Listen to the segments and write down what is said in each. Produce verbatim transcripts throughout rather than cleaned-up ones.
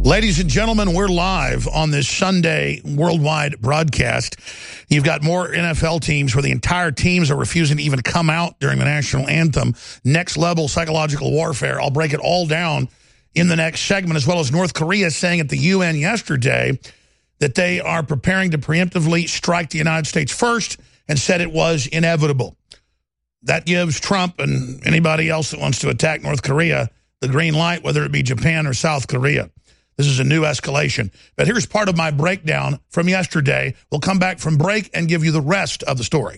Ladies and gentlemen, we're live on this Sunday worldwide broadcast. You've got more N F L teams where the entire teams are refusing to even come out during the national anthem. Next level psychological warfare. I'll break it all down in the next segment, as well as North Korea saying at the U N yesterday that they are preparing to preemptively strike the United States first and said it was inevitable. That gives Trump and anybody else that wants to attack North Korea the green light, whether it be Japan or South Korea. This is a new escalation. But here's part of my breakdown from yesterday. We'll come back from break and give you the rest of the story.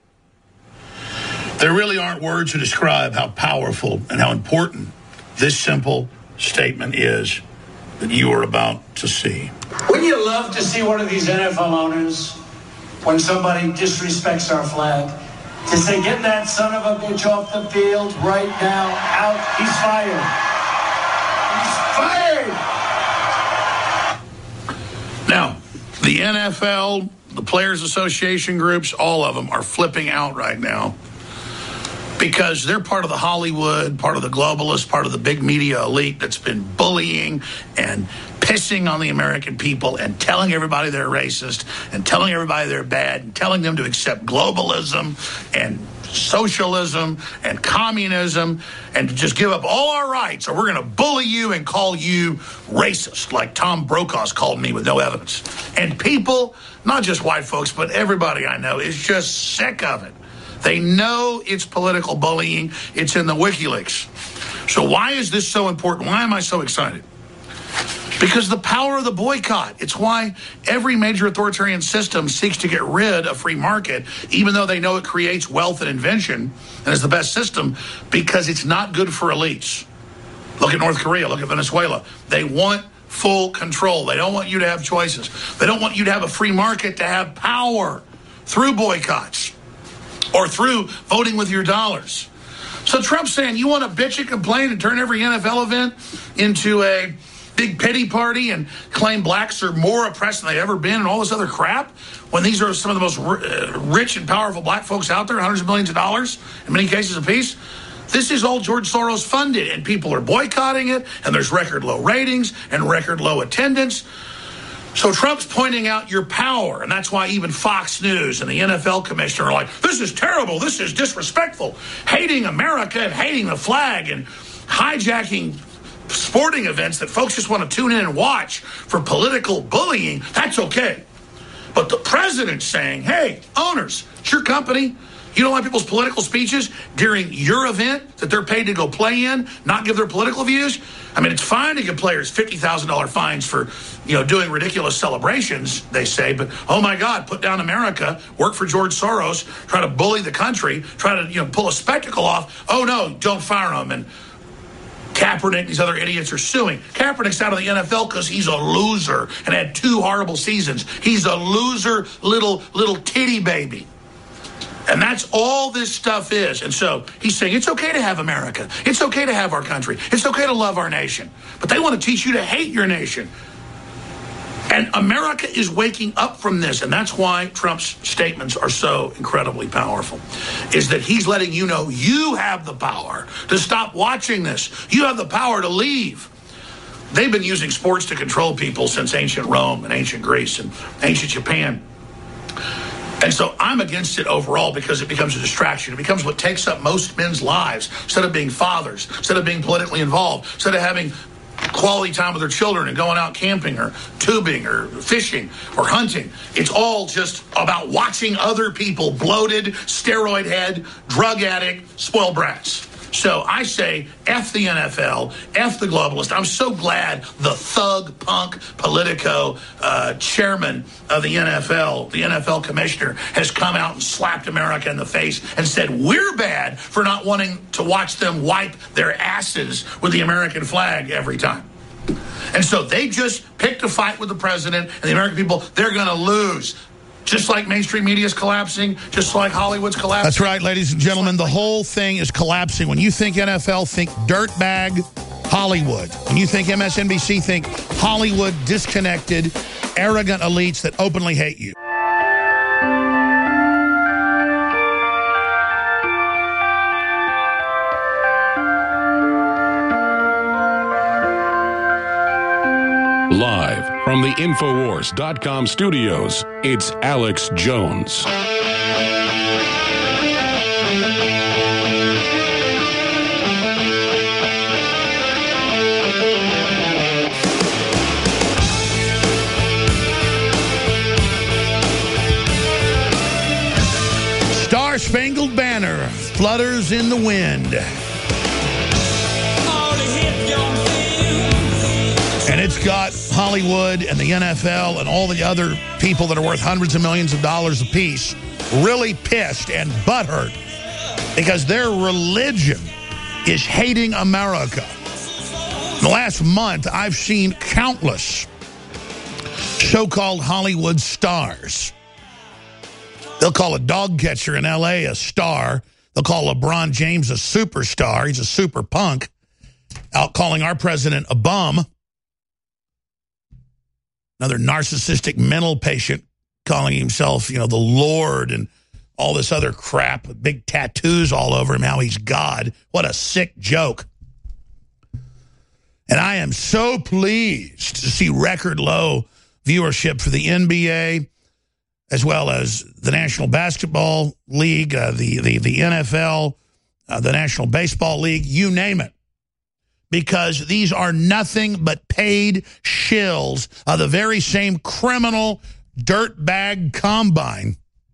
There really aren't words to describe how powerful and how important this simple statement is that you are about to see. Wouldn't you love to see one of these N F L owners, when somebody disrespects our flag, to say, get that son of a bitch off the field right now, out, he's fired. He's fired! Now, the N F L, the Players Association groups, all of them are flipping out right now because they're part of the Hollywood, part of the globalists, part of the big media elite that's been bullying and pissing on the American people and telling everybody they're racist and telling everybody they're bad and telling them to accept globalism and socialism and communism and to just give up all our rights, or we're going to bully you and call you racist, like Tom Brokaw's called me with no evidence. And people, not just white folks, but everybody I know is just sick of it. They know it's political bullying. It's in the WikiLeaks. So why is this so important? Why am I so excited? Because the power of the boycott. It's why every major authoritarian system seeks to get rid of free market, even though they know it creates wealth and invention and is the best system, because it's not good for elites. Look at North Korea. Look at Venezuela. They want full control. They don't want you to have choices. They don't want you to have a free market to have power through boycotts or through voting with your dollars. So Trump's saying, you want to bitch and complain and turn every N F L event into a big pity party and claim blacks are more oppressed than they've ever been and all this other crap, when these are some of the most rich and powerful black folks out there, hundreds of millions of dollars, in many cases apiece. This is all George Soros funded, and people are boycotting it, and there's record low ratings and record low attendance. So Trump's pointing out your power, and that's why even Fox News and the N F L commissioner are like, this is terrible, this is disrespectful, hating America and hating the flag and hijacking sporting events that folks just want to tune in and watch for political bullying. That's okay. But the president's saying, hey, owners, it's your company. You don't like people's political speeches during your event that they're paid to go play in, not give their political views? I mean, it's fine to give players fifty thousand dollars fines for, you know, doing ridiculous celebrations, they say, but oh my God, put down America, work for George Soros, try to bully the country, try to, you know, pull a spectacle off. Oh no, don't fire them. And Kaepernick, these other idiots are suing. Kaepernick's out of the N F L because he's a loser and had two horrible seasons. He's a loser little, little titty baby. And that's all this stuff is. And so he's saying it's okay to have America. It's okay to have our country. It's okay to love our nation. But they want to teach you to hate your nation. And America is waking up from this, and that's why Trump's statements are so incredibly powerful, is that he's letting you know you have the power to stop watching this. You have the power to leave. They've been using sports to control people since ancient Rome and ancient Greece and ancient Japan. And so I'm against it overall because it becomes a distraction. It becomes what takes up most men's lives instead of being fathers, instead of being politically involved, instead of having quality time with their children and going out camping or tubing or fishing or hunting. It's all just about watching other people, bloated, steroid head, drug addict, spoiled brats. So I say, F the N F L, F the globalist. I'm so glad the thug, punk, Politico uh, chairman of the N F L, the N F L commissioner, has come out and slapped America in the face and said, we're bad for not wanting to watch them wipe their asses with the American flag every time. And so they just picked a fight with the president and the American people. They're going to lose. Just like mainstream media is collapsing, just like Hollywood's collapsing. That's right, ladies and gentlemen. The whole thing is collapsing. When you think N F L, think dirtbag Hollywood. When you think M S N B C, think Hollywood, disconnected, arrogant elites that openly hate you. From the Infowars dot com studios, it's Alex Jones. Star-Spangled Banner flutters in the wind. And it's got Hollywood and the N F L and all the other people that are worth hundreds of millions of dollars apiece really pissed and butthurt because their religion is hating America. In the last month, I've seen countless so-called Hollywood stars. They'll call a dog catcher in L A a star. They'll call LeBron James a superstar. He's a super punk. Out calling our president a bum. Another narcissistic mental patient calling himself, you know, the Lord and all this other crap with big tattoos all over him, how he's God. What a sick joke. And I am so pleased to see record low viewership for the N B A, as well as the National Basketball League, uh, the, the, the N F L, uh, the National Baseball League, you name it. Because these are nothing but paid shills of the very same criminal dirtbag combine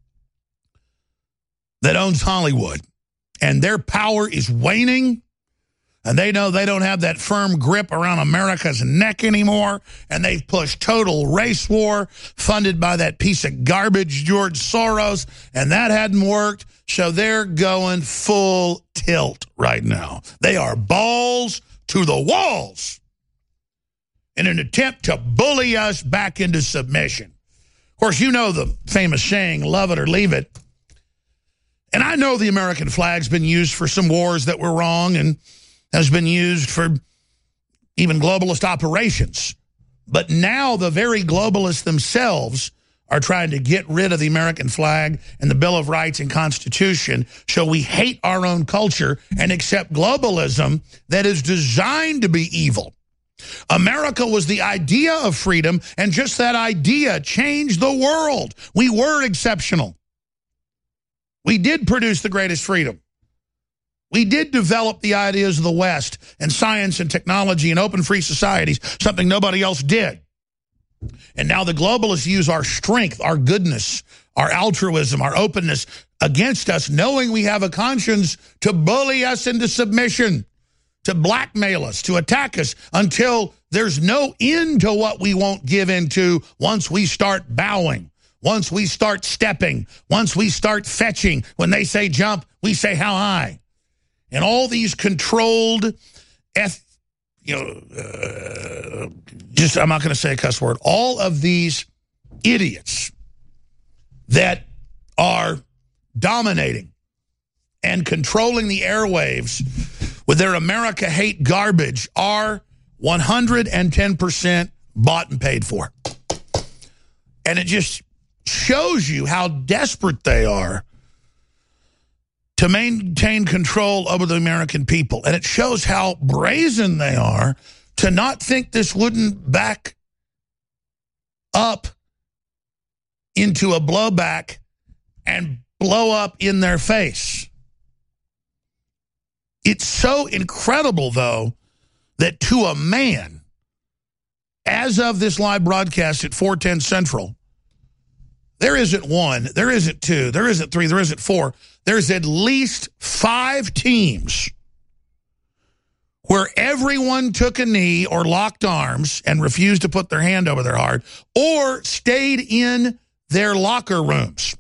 that owns Hollywood. And their power is waning. And they know they don't have that firm grip around America's neck anymore. And they've pushed total race war funded by that piece of garbage, George Soros. And that hadn't worked. So they're going full tilt right now. They are balls to the walls in an attempt to bully us back into submission. Of course, you know the famous saying, love it or leave it. And I know the American flag's been used for some wars that were wrong and has been used for even globalist operations. But now the very globalists themselves are trying to get rid of the American flag and the Bill of Rights and Constitution, so we hate our own culture and accept globalism that is designed to be evil. America was the idea of freedom, and just that idea changed the world. We were exceptional. We did produce the greatest freedom. We did develop the ideas of the West and science and technology and open free societies, something nobody else did. And now the globalists use our strength, our goodness, our altruism, our openness against us, knowing we have a conscience, to bully us into submission, to blackmail us, to attack us until there's no end to what we won't give into once we start bowing, once we start stepping, once we start fetching. When they say jump, we say how high. And all these controlled eth You know, uh, just, I'm not going to say a cuss word. All of these idiots that are dominating and controlling the airwaves with their America hate garbage are one hundred ten percent bought and paid for. And it just shows you how desperate they are to maintain control over the American people. And it shows how brazen they are to not think this wouldn't back up into a blowback and blow up in their face. It's so incredible, though, that to a man, as of this live broadcast at four ten Central, there isn't one, there isn't two, there isn't three, there isn't four. There's at least five teams where everyone took a knee or locked arms and refused to put their hand over their heart or stayed in their locker rooms.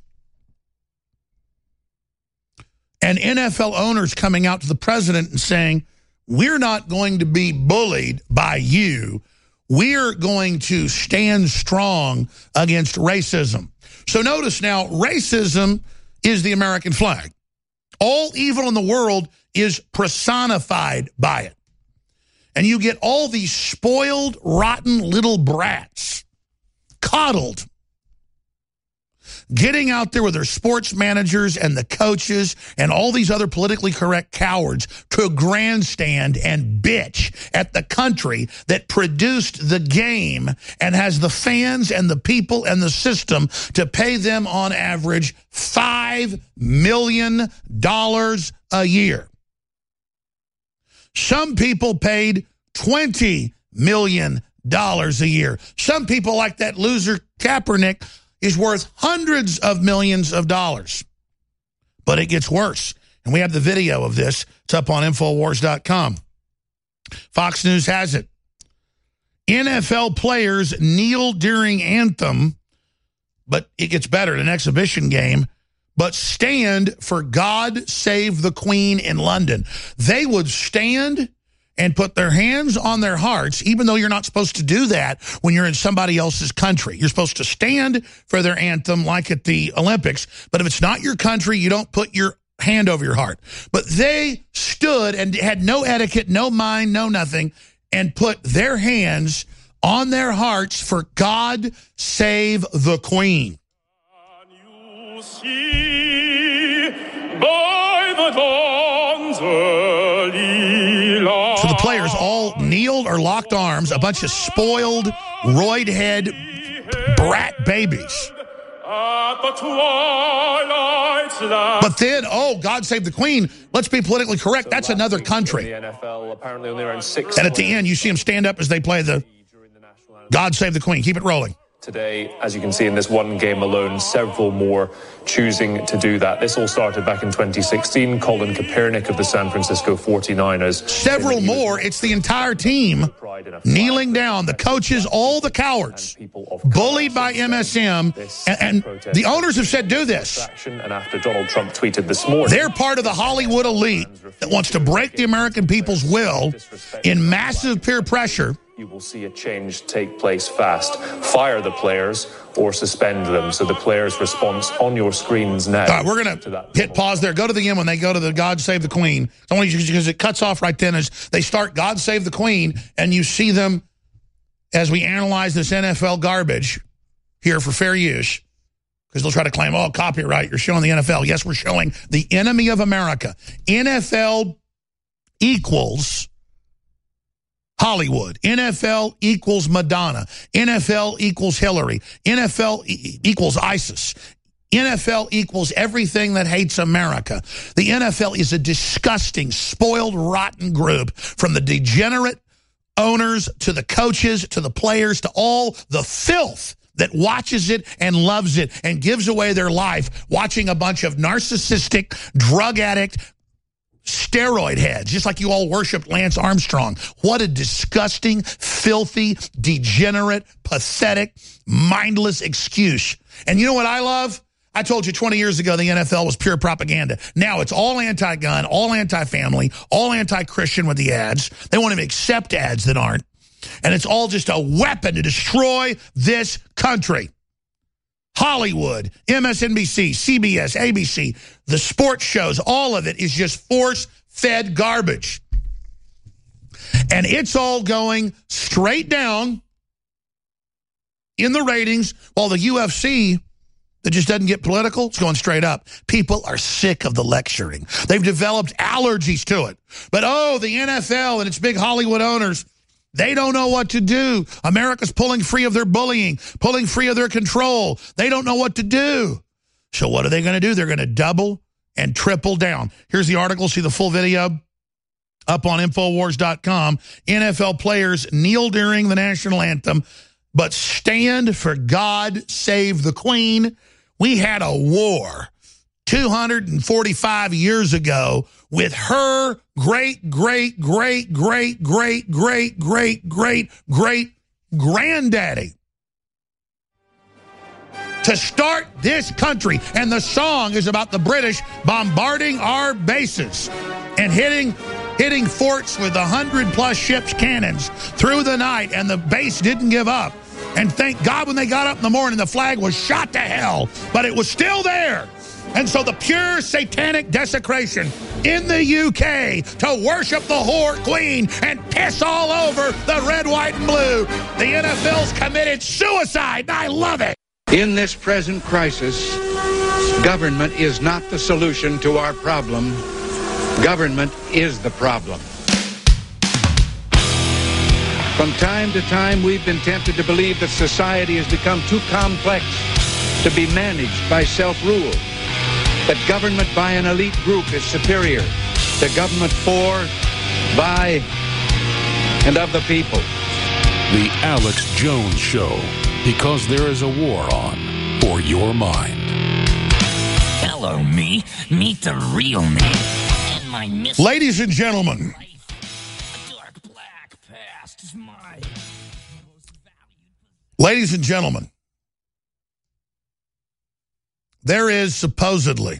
And N F L owners coming out to the president and saying, we're not going to be bullied by you. We're going to stand strong against racism. So notice now, racism is the American flag. All evil in the world is personified by it. And you get all these spoiled, rotten little brats, coddled, getting out there with their sports managers and the coaches and all these other politically correct cowards to grandstand and bitch at the country that produced the game and has the fans and the people and the system to pay them on average five million dollars a year. Some people paid twenty million dollars a year. Some people, like that loser Kaepernick, is worth hundreds of millions of dollars. But it gets worse. And we have the video of this. It's up on Infowars dot com. Fox News has it. N F L players kneel during anthem, but it gets better in an exhibition game, but stand for God Save the Queen in London. They would stand and put their hands on their hearts, even though you're not supposed to do that when you're in somebody else's country. You're supposed to stand for their anthem like at the Olympics, but if it's not your country, you don't put your hand over your heart. But they stood and had no etiquette, no mind, no nothing, and put their hands on their hearts for God Save the Queen. Can you see by the dawn's early light? So the players all kneeled or locked arms, a bunch of spoiled, roid-head brat babies. At the twilight's last. But then, oh, God Save the Queen, let's be politically correct, that's another country. The N F L apparently only around six. And at the end, you see them stand up as they play the God Save the Queen. Keep it rolling. Today, as you can see in this one game alone, several more choosing to do that. This all started back in twenty sixteen. Colin Kaepernick of the San Francisco forty-niners. Several more. It's the entire team kneeling down. The coaches, all the cowards, bullied by M S M. And, and the owners have said, do this. And after Donald Trump tweeted this morning, they're part of the Hollywood elite that wants to break the American people's will in massive peer pressure. You will see a change take place fast. Fire the players or suspend them. So the players' response on your screens now. All right, we're going to hit pause there. Go to the end when they go to the God Save the Queen. It's only because it cuts off right then as they start God Save the Queen, and you see them as we analyze this N F L garbage here for fair use. Because they'll try to claim, oh, copyright, you're showing the N F L. Yes, we're showing the enemy of America. N F L equals Hollywood. N F L equals Madonna. N F L equals Hillary. N F L e equals ISIS. N F L equals everything that hates America. The N F L is a disgusting, spoiled, rotten group, from the degenerate owners to the coaches to the players to all the filth that watches it and loves it and gives away their life watching a bunch of narcissistic, drug addict, steroid heads, just like you all worshiped Lance Armstrong. What a disgusting, filthy, degenerate, pathetic, mindless excuse. And you know what I love? I told you twenty years ago the N F L was pure propaganda. Now it's all anti-gun, all anti-family, all anti-Christian with the ads. They won't even accept ads that aren't. And it's all just a weapon to destroy this country. Hollywood, M S N B C, C B S, A B C, the sports shows, all of it is just force-fed garbage. And it's all going straight down in the ratings, while the U F C, that just doesn't get political, it's going straight up. People are sick of the lecturing. They've developed allergies to it. But, oh, the N F L and its big Hollywood owners, they don't know what to do. America's pulling free of their bullying, pulling free of their control. They don't know what to do. So what are they going to do? They're going to double and triple down. Here's the article. See the full video up on Infowars dot com. N F L players kneel during the national anthem, but stand for God Save the Queen. We had a war two hundred forty-five years ago with her great, great, great, great, great, great, great, great, great granddaddy to start this country. And the song is about the British bombarding our bases and hitting hitting forts with a hundred plus ships, cannons through the night, and the base didn't give up. And thank God when they got up in the morning, the flag was shot to hell, but it was still there. And so the pure satanic desecration in the U K to worship the whore queen and piss all over the red, white, and blue. The N F L's committed suicide, and I love it. In this present crisis, government is not the solution to our problem. Government is the problem. From time to time, we've been tempted to believe that society has become too complex to be managed by self-rule, that government by an elite group is superior to government for, by, and of the people. The Alex Jones Show, because there is a war on for your mind. Hello, me. Meet the real me. And my miss- Ladies and gentlemen, A dark black past is my most valued. ladies and gentlemen, there is supposedly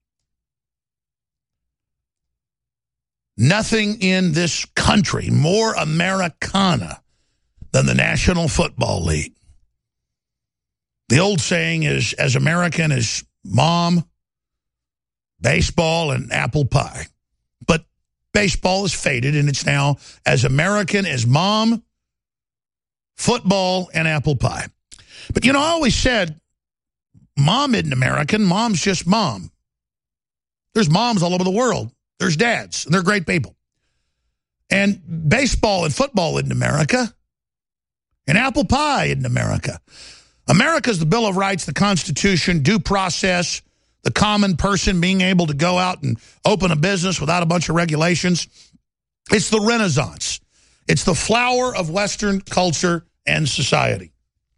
nothing in this country more Americana than the National Football League. The old saying is, as American as mom, baseball, and apple pie. But baseball is faded, and it's now as American as mom, football, and apple pie. But, you know, I always said, mom isn't American. Mom's just mom. There's moms all over the world. There's dads, and they're great people. And baseball and football isn't America. And apple pie isn't America. America's the Bill of Rights, the Constitution, due process, the common person being able to go out and open a business without a bunch of regulations. It's the Renaissance. It's the flower of Western culture and society.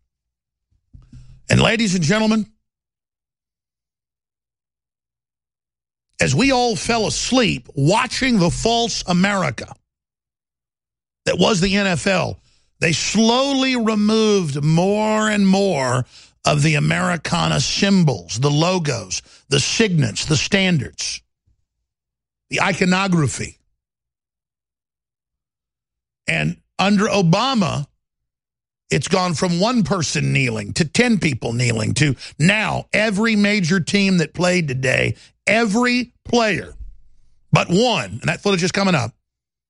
And ladies and gentlemen, as we all fell asleep watching the false America that was the N F L, they slowly removed more and more of the Americana symbols, the logos, the signets, the standards, the iconography. And under Obama, it's gone from one person kneeling to ten people kneeling to now every major team that played today, every player but one, and that footage is coming up,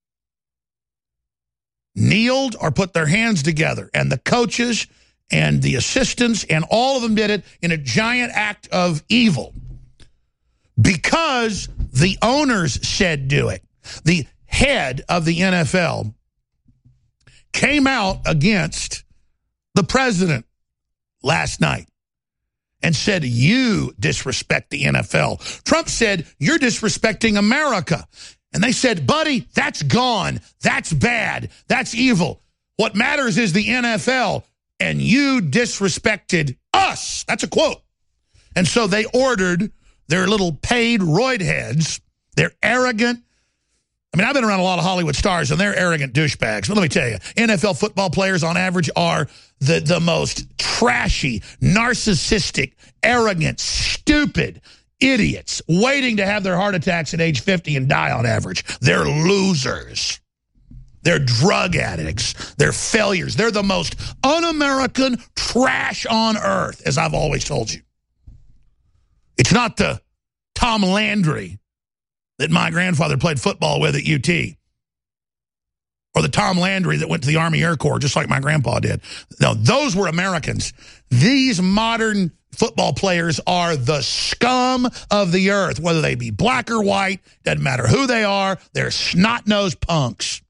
kneeled or put their hands together, and the coaches and the assistants and all of them did it in a giant act of evil because the owners said do it. The head of the N F L came out against the president last night and said, you disrespect the N F L. Trump said, you're disrespecting America. And they said, buddy, that's gone. That's bad. That's evil. What matters is the N F L, and you disrespected us. That's a quote. And so they ordered their little paid roid heads, their arrogant, I mean, I've been around a lot of Hollywood stars, and they're arrogant douchebags. But let me tell you, N F L football players on average are the, the most trashy, narcissistic, arrogant, stupid idiots waiting to have their heart attacks at age fifty and die on average. They're losers. They're drug addicts. They're failures. They're the most un-American trash on earth, as I've always told you. It's not the Tom Landry that my grandfather played football with at U T. Or the Tom Landry that went to the Army Air Corps, just like my grandpa did. No, those were Americans. These modern football players are the scum of the earth, whether they be black or white, doesn't matter who they are, they're snot-nosed punks.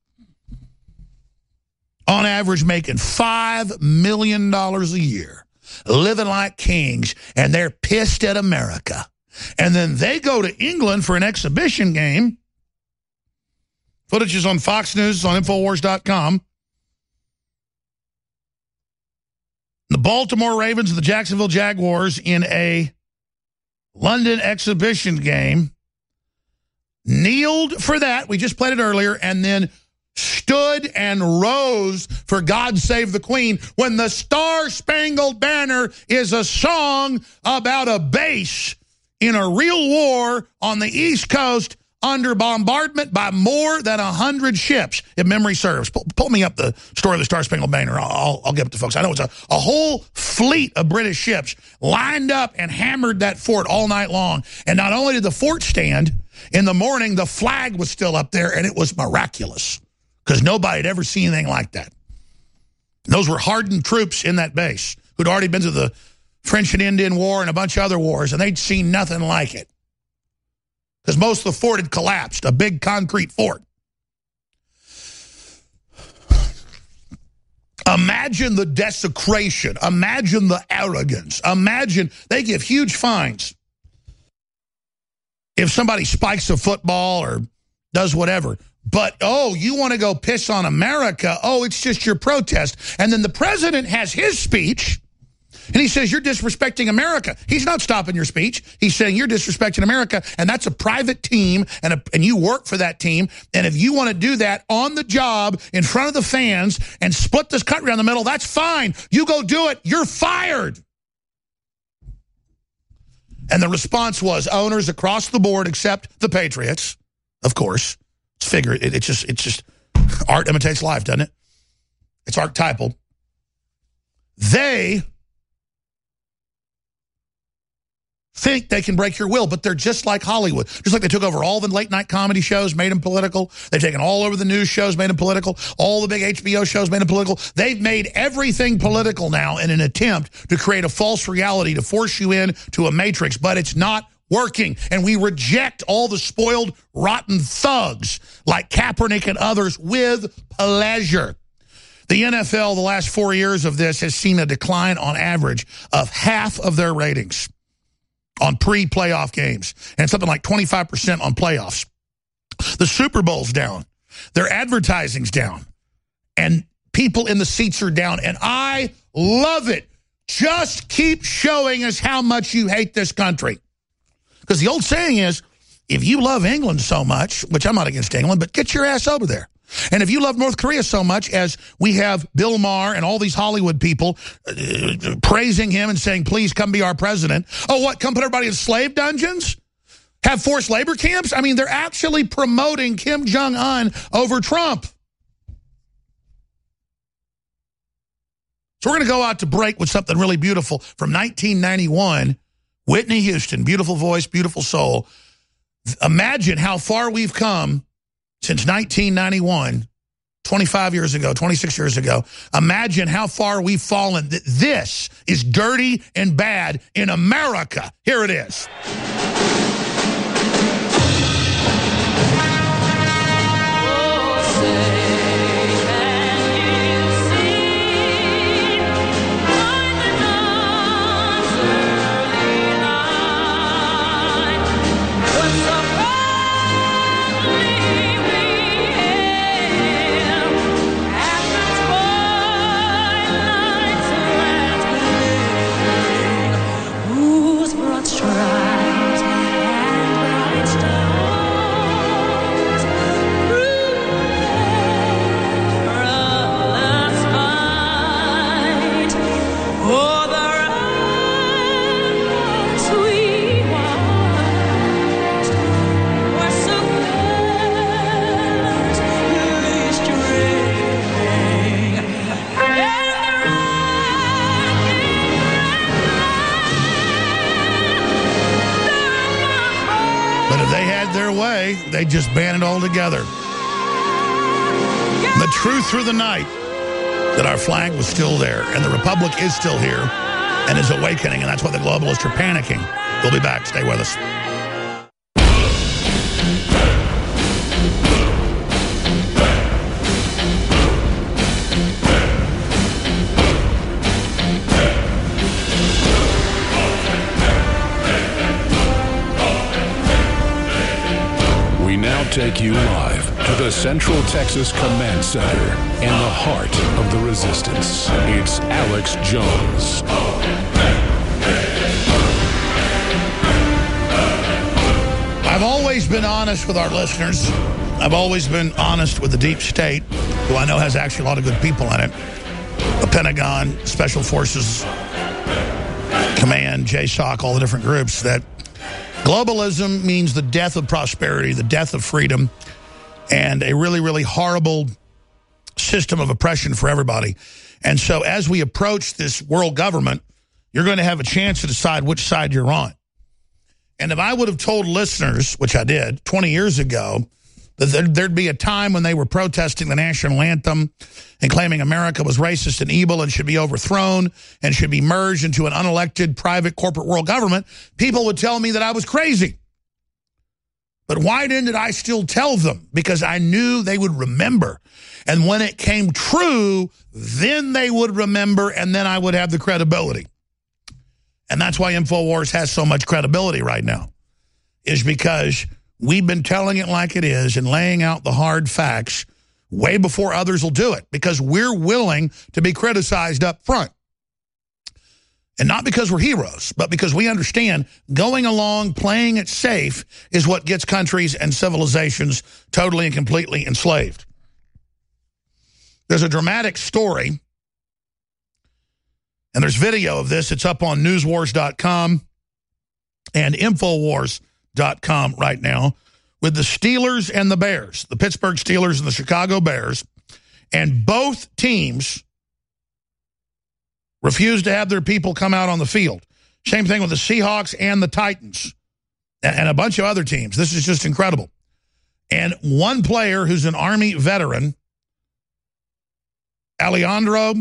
On average, making five million dollars a year, living like kings, and they're pissed at America. And then they go to England for an exhibition game. Footage is on Fox News, on Infowars dot com. The Baltimore Ravens and the Jacksonville Jaguars in a London exhibition game kneeled for that. We just played it earlier. And then stood and rose for God Save the Queen when the Star-Spangled Banner is a song about a base in a real war on the East Coast under bombardment by more than one hundred ships, if memory serves. Pull, pull me up the story of the Star-Spangled Banner. I'll, I'll, I'll give it to folks. I know it's a, a whole fleet of British ships lined up and hammered that fort all night long. And not only did the fort stand, in the morning, the flag was still up there, and it was miraculous because nobody had ever seen anything like that. And those were hardened troops in that base who'd already been to the French and Indian War and a bunch of other wars, and they'd seen nothing like it. Because most of the fort had collapsed, a big concrete fort. Imagine the desecration. Imagine the arrogance. Imagine they give huge fines if somebody spikes a football or does whatever. But, oh, you want to go piss on America? Oh, it's just your protest. And then the president has his speech, and he says, you're disrespecting America. He's not stopping your speech. He's saying you're disrespecting America, and that's a private team, and, a, and you work for that team. And if you want to do that on the job in front of the fans and split this country down the middle, that's fine. You go do it. You're fired. And the response was owners across the board, except the Patriots, of course. It's figure. It, it's just, it's just art imitates life, doesn't it? It's archetypal. They think they can break your will, but they're just like Hollywood. Just like they took over all the late-night comedy shows, made them political. They've taken all over the news shows, made them political. All the big H B O shows, made them political. They've made everything political now in an attempt to create a false reality, to force you into a matrix, but it's not working. And we reject all the spoiled, rotten thugs like Kaepernick and others with pleasure. The N F L, the last four years of this, has seen a decline on average of half of their ratings on pre-playoff games, and something like twenty-five percent on playoffs. The Super Bowl's down. Their advertising's down. And people in the seats are down. And I love it. Just keep showing us how much you hate this country. Because the old saying is, if you love England so much, which I'm not against England, but get your ass over there. And if you love North Korea so much as we have Bill Maher and all these Hollywood people uh, praising him and saying, please come be our president. Oh, what, come put everybody in slave dungeons? Have forced labor camps? I mean, they're actually promoting Kim Jong-un over Trump. So we're going to go out to break with something really beautiful from nineteen ninety-one. Whitney Houston, beautiful voice, beautiful soul. Imagine how far we've come since nineteen ninety-one, twenty-five years ago, twenty-six years ago. Imagine how far we've fallen. This is dirty and bad in America. Here it is. They just band it all together. The truth through the night that our flag was still there and the Republic is still here and is awakening, and that's why the globalists are panicking. We'll be back. Stay with us. Take you live to the Central Texas Command Center in the heart of the resistance. It's Alex Jones. I've always been honest with our listeners. I've always been honest with the deep state, who I know has actually a lot of good people in it. The Pentagon, Special Forces, Command, J SOC, all the different groups, that globalism means the death of prosperity, the death of freedom, and a really, really horrible system of oppression for everybody. And so as we approach this world government, you're going to have a chance to decide which side you're on. And if I would have told listeners, which I did twenty years ago, That there'd be a time when they were protesting the national anthem and claiming America was racist and evil and should be overthrown and should be merged into an unelected private corporate world government, people would tell me that I was crazy. But why didn't I still tell them? Because I knew they would remember. And when it came true, then they would remember, and then I would have the credibility. And that's why InfoWars has so much credibility right now, is because we've been telling it like it is and laying out the hard facts way before others will do it, because we're willing to be criticized up front. And not because we're heroes, but because we understand going along, playing it safe is what gets countries and civilizations totally and completely enslaved. There's a dramatic story, and there's video of this. It's up on news wars dot com and infowars dot com right now, with the Steelers and the Bears, the Pittsburgh Steelers and the Chicago Bears, and both teams refused to have their people come out on the field. Same thing with the Seahawks and the Titans and a bunch of other teams. This is just incredible. And one player who's an Army veteran, Alejandro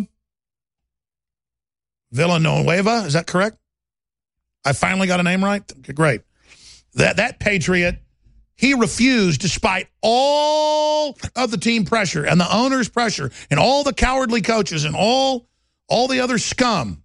Villanueva, is that correct? I finally got a name right? Okay, great. That, that Patriot, he refused despite all of the team pressure and the owner's pressure and all the cowardly coaches and all, all the other scum.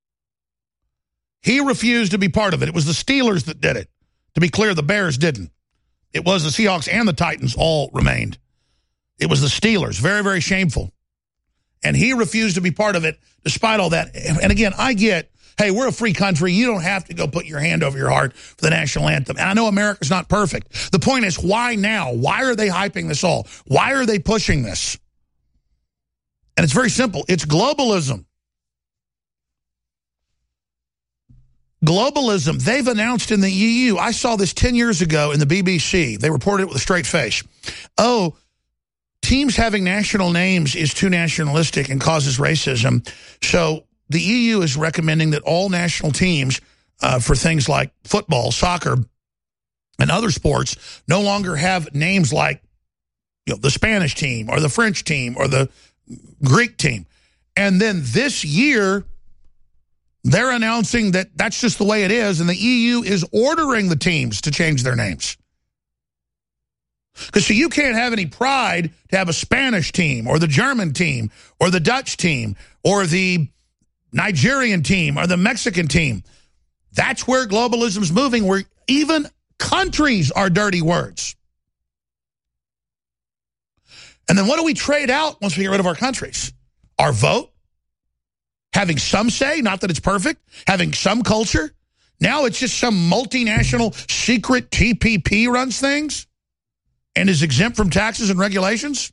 He refused to be part of it. It was the Steelers that did it. To be clear, the Bears didn't. It was the Seahawks and the Titans all remained. It was the Steelers. Very, very shameful. And he refused to be part of it despite all that. And again, I get, hey, we're a free country. You don't have to go put your hand over your heart for the national anthem. And I know America's not perfect. The point is, why now? Why are they hyping this all? Why are they pushing this? And it's very simple. It's globalism. Globalism. They've announced in the E U, I saw this ten years ago in the B B C. They reported it with a straight face. Oh, teams having national names is too nationalistic and causes racism. So the E U is recommending that all national teams uh, for things like football, soccer, and other sports no longer have names like, you know, the Spanish team or the French team or the Greek team. And then this year, they're announcing that that's just the way it is, and the E U is ordering the teams to change their names. Because so you can't have any pride to have a Spanish team or the German team or the Dutch team or the Nigerian team or the Mexican team. That's where globalism's moving, where even countries are dirty words. And then what do we trade out once we get rid of our countries? Our vote? Having some say, not that it's perfect, having some culture. Now it's just some multinational secret T P P runs things and is exempt from taxes and regulations.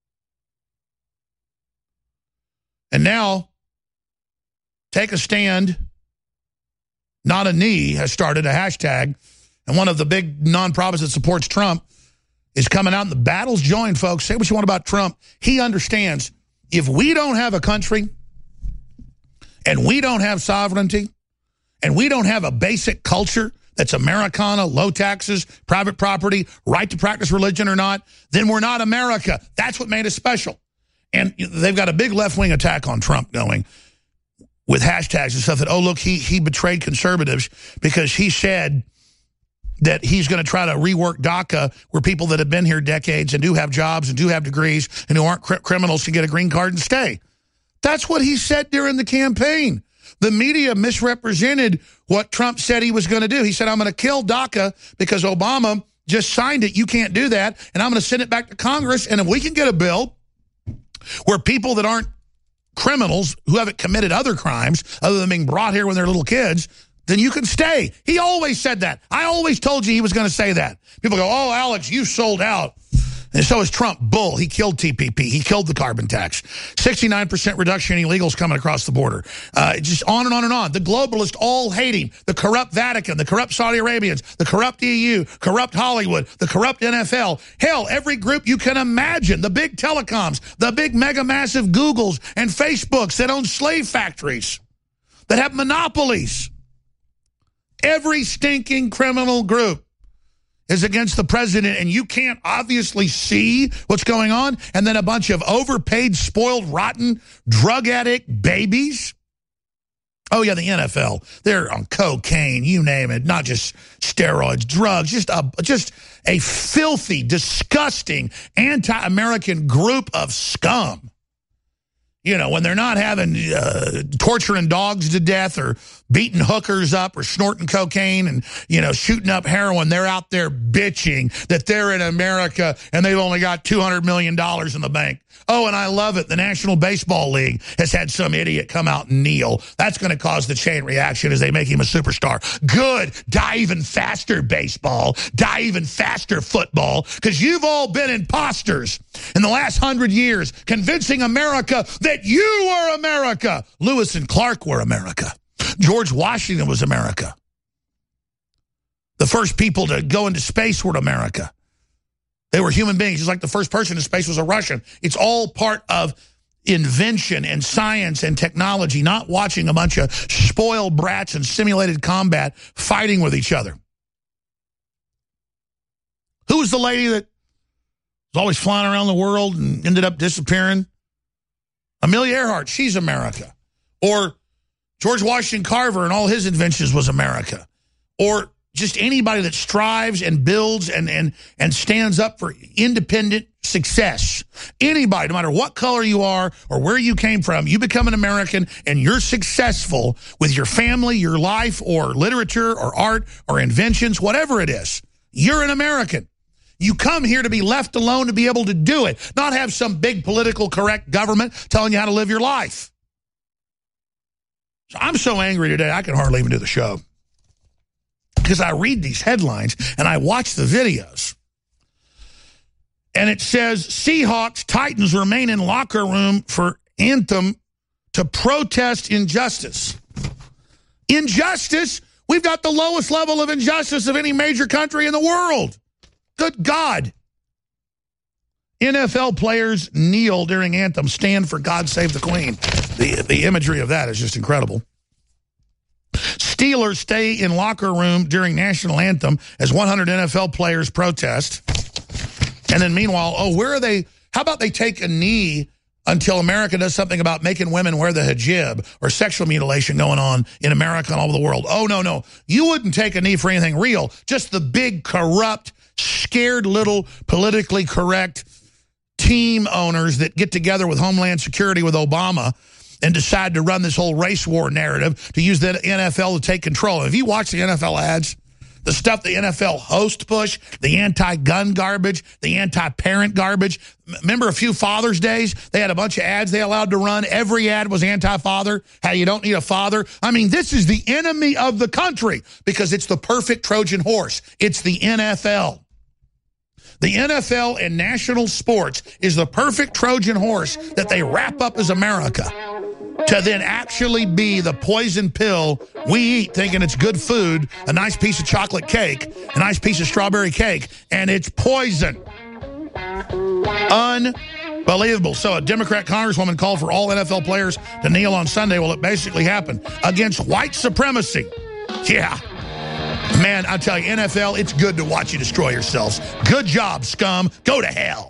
And now, Take a Stand, Not a Knee has started a hashtag, and one of the big nonprofits that supports Trump is coming out, and the battle's joined, folks. Say what you want about Trump. He understands if we don't have a country and we don't have sovereignty and we don't have a basic culture that's Americana, low taxes, private property, right to practice religion or not, then we're not America. That's what made us special. And they've got a big left-wing attack on Trump going with hashtags and stuff that, oh, look, he, he betrayed conservatives because he said that he's going to try to rework DACA where people that have been here decades and do have jobs and do have degrees and who aren't cr criminals can get a green card and stay. That's what he said during the campaign. The media misrepresented what Trump said he was going to do. He said, I'm going to kill DACA because Obama just signed it. You can't do that. And I'm going to send it back to Congress. And if we can get a bill where people that aren't criminals, who haven't committed other crimes other than being brought here when they're little kids, then you can stay. He always said that. I always told you he was going to say that. People go, oh, Alex, you sold out. And so is Trump. Bull. He killed T P P. He killed the carbon tax. sixty-nine percent reduction in illegals coming across the border. Uh, just on and on and on. The globalists all hate him. The corrupt Vatican, the corrupt Saudi Arabians, the corrupt E U, corrupt Hollywood, the corrupt N F L. Hell, every group you can imagine. The big telecoms, the big mega massive Googles and Facebooks that own slave factories, that have monopolies. Every stinking criminal group is against the president and you can't obviously see what's going on, and then a bunch of overpaid, spoiled, rotten, drug addict babies? Oh, yeah, the N F L. They're on cocaine, you name it, not just steroids, drugs, just a, just a filthy, disgusting, anti-American group of scum. You know, when they're not having uh, torturing dogs to death or beating hookers up or snorting cocaine and, you know, shooting up heroin, they're out there bitching that they're in America and they've only got two hundred million dollars in the bank. Oh, and I love it. The National Baseball League has had some idiot come out and kneel. That's going to cause the chain reaction as they make him a superstar. Good. Die even faster, baseball. Die even faster, football. Because you've all been imposters in the last hundred years, convincing America that you are America. Lewis and Clark were America. George Washington was America. The first people to go into space were America. They were human beings, just like the first person in space was a Russian. It's all part of invention and science and technology, not watching a bunch of spoiled brats in simulated combat fighting with each other. Who was the lady that was always flying around the world and ended up disappearing? Amelia Earhart, she's America. Or George Washington Carver and all his inventions was America. Or just anybody that strives and builds and, and, and stands up for independent success. Anybody, no matter what color you are or where you came from, you become an American and you're successful with your family, your life, or literature, or art, or inventions, whatever it is. You're an American. You come here to be left alone to be able to do it, not have some big political correct government telling you how to live your life. So I'm so angry today, I can hardly even do the show. Because I read these headlines and I watch the videos. And it says, Seahawks Titans remain in locker room for anthem to protest injustice. Injustice? We've got the lowest level of injustice of any major country in the world. Good God. N F L players kneel during anthem, stand for God Save the Queen. The, the imagery of that is just incredible. Steelers stay in locker room during national anthem as one hundred N F L players protest. And then meanwhile, oh, where are they? How about they take a knee until America does something about making women wear the hijab or sexual mutilation going on in America and all over the world? Oh, no, no. You wouldn't take a knee for anything real. Just the big, corrupt, scared little politically correct team owners that get together with Homeland Security with Obama and decide to run this whole race war narrative to use the N F L to take control. If you watch the N F L ads, the stuff the N F L host push, the anti-gun garbage, the anti-parent garbage. Remember a few Father's Days? They had a bunch of ads they allowed to run. Every ad was anti-father, how you don't need a father. I mean, this is the enemy of the country because it's the perfect Trojan horse. It's the N F L. The N F L and national sports is the perfect Trojan horse that they wrap up as America to then actually be the poison pill we eat thinking it's good food, a nice piece of chocolate cake, a nice piece of strawberry cake, and it's poison. Unbelievable. So a Democrat congresswoman called for all N F L players to kneel on Sunday. Well, it basically happened against white supremacy. Yeah. Man, I tell you, N F L, it's good to watch you destroy yourselves. Good job, scum. Go to hell.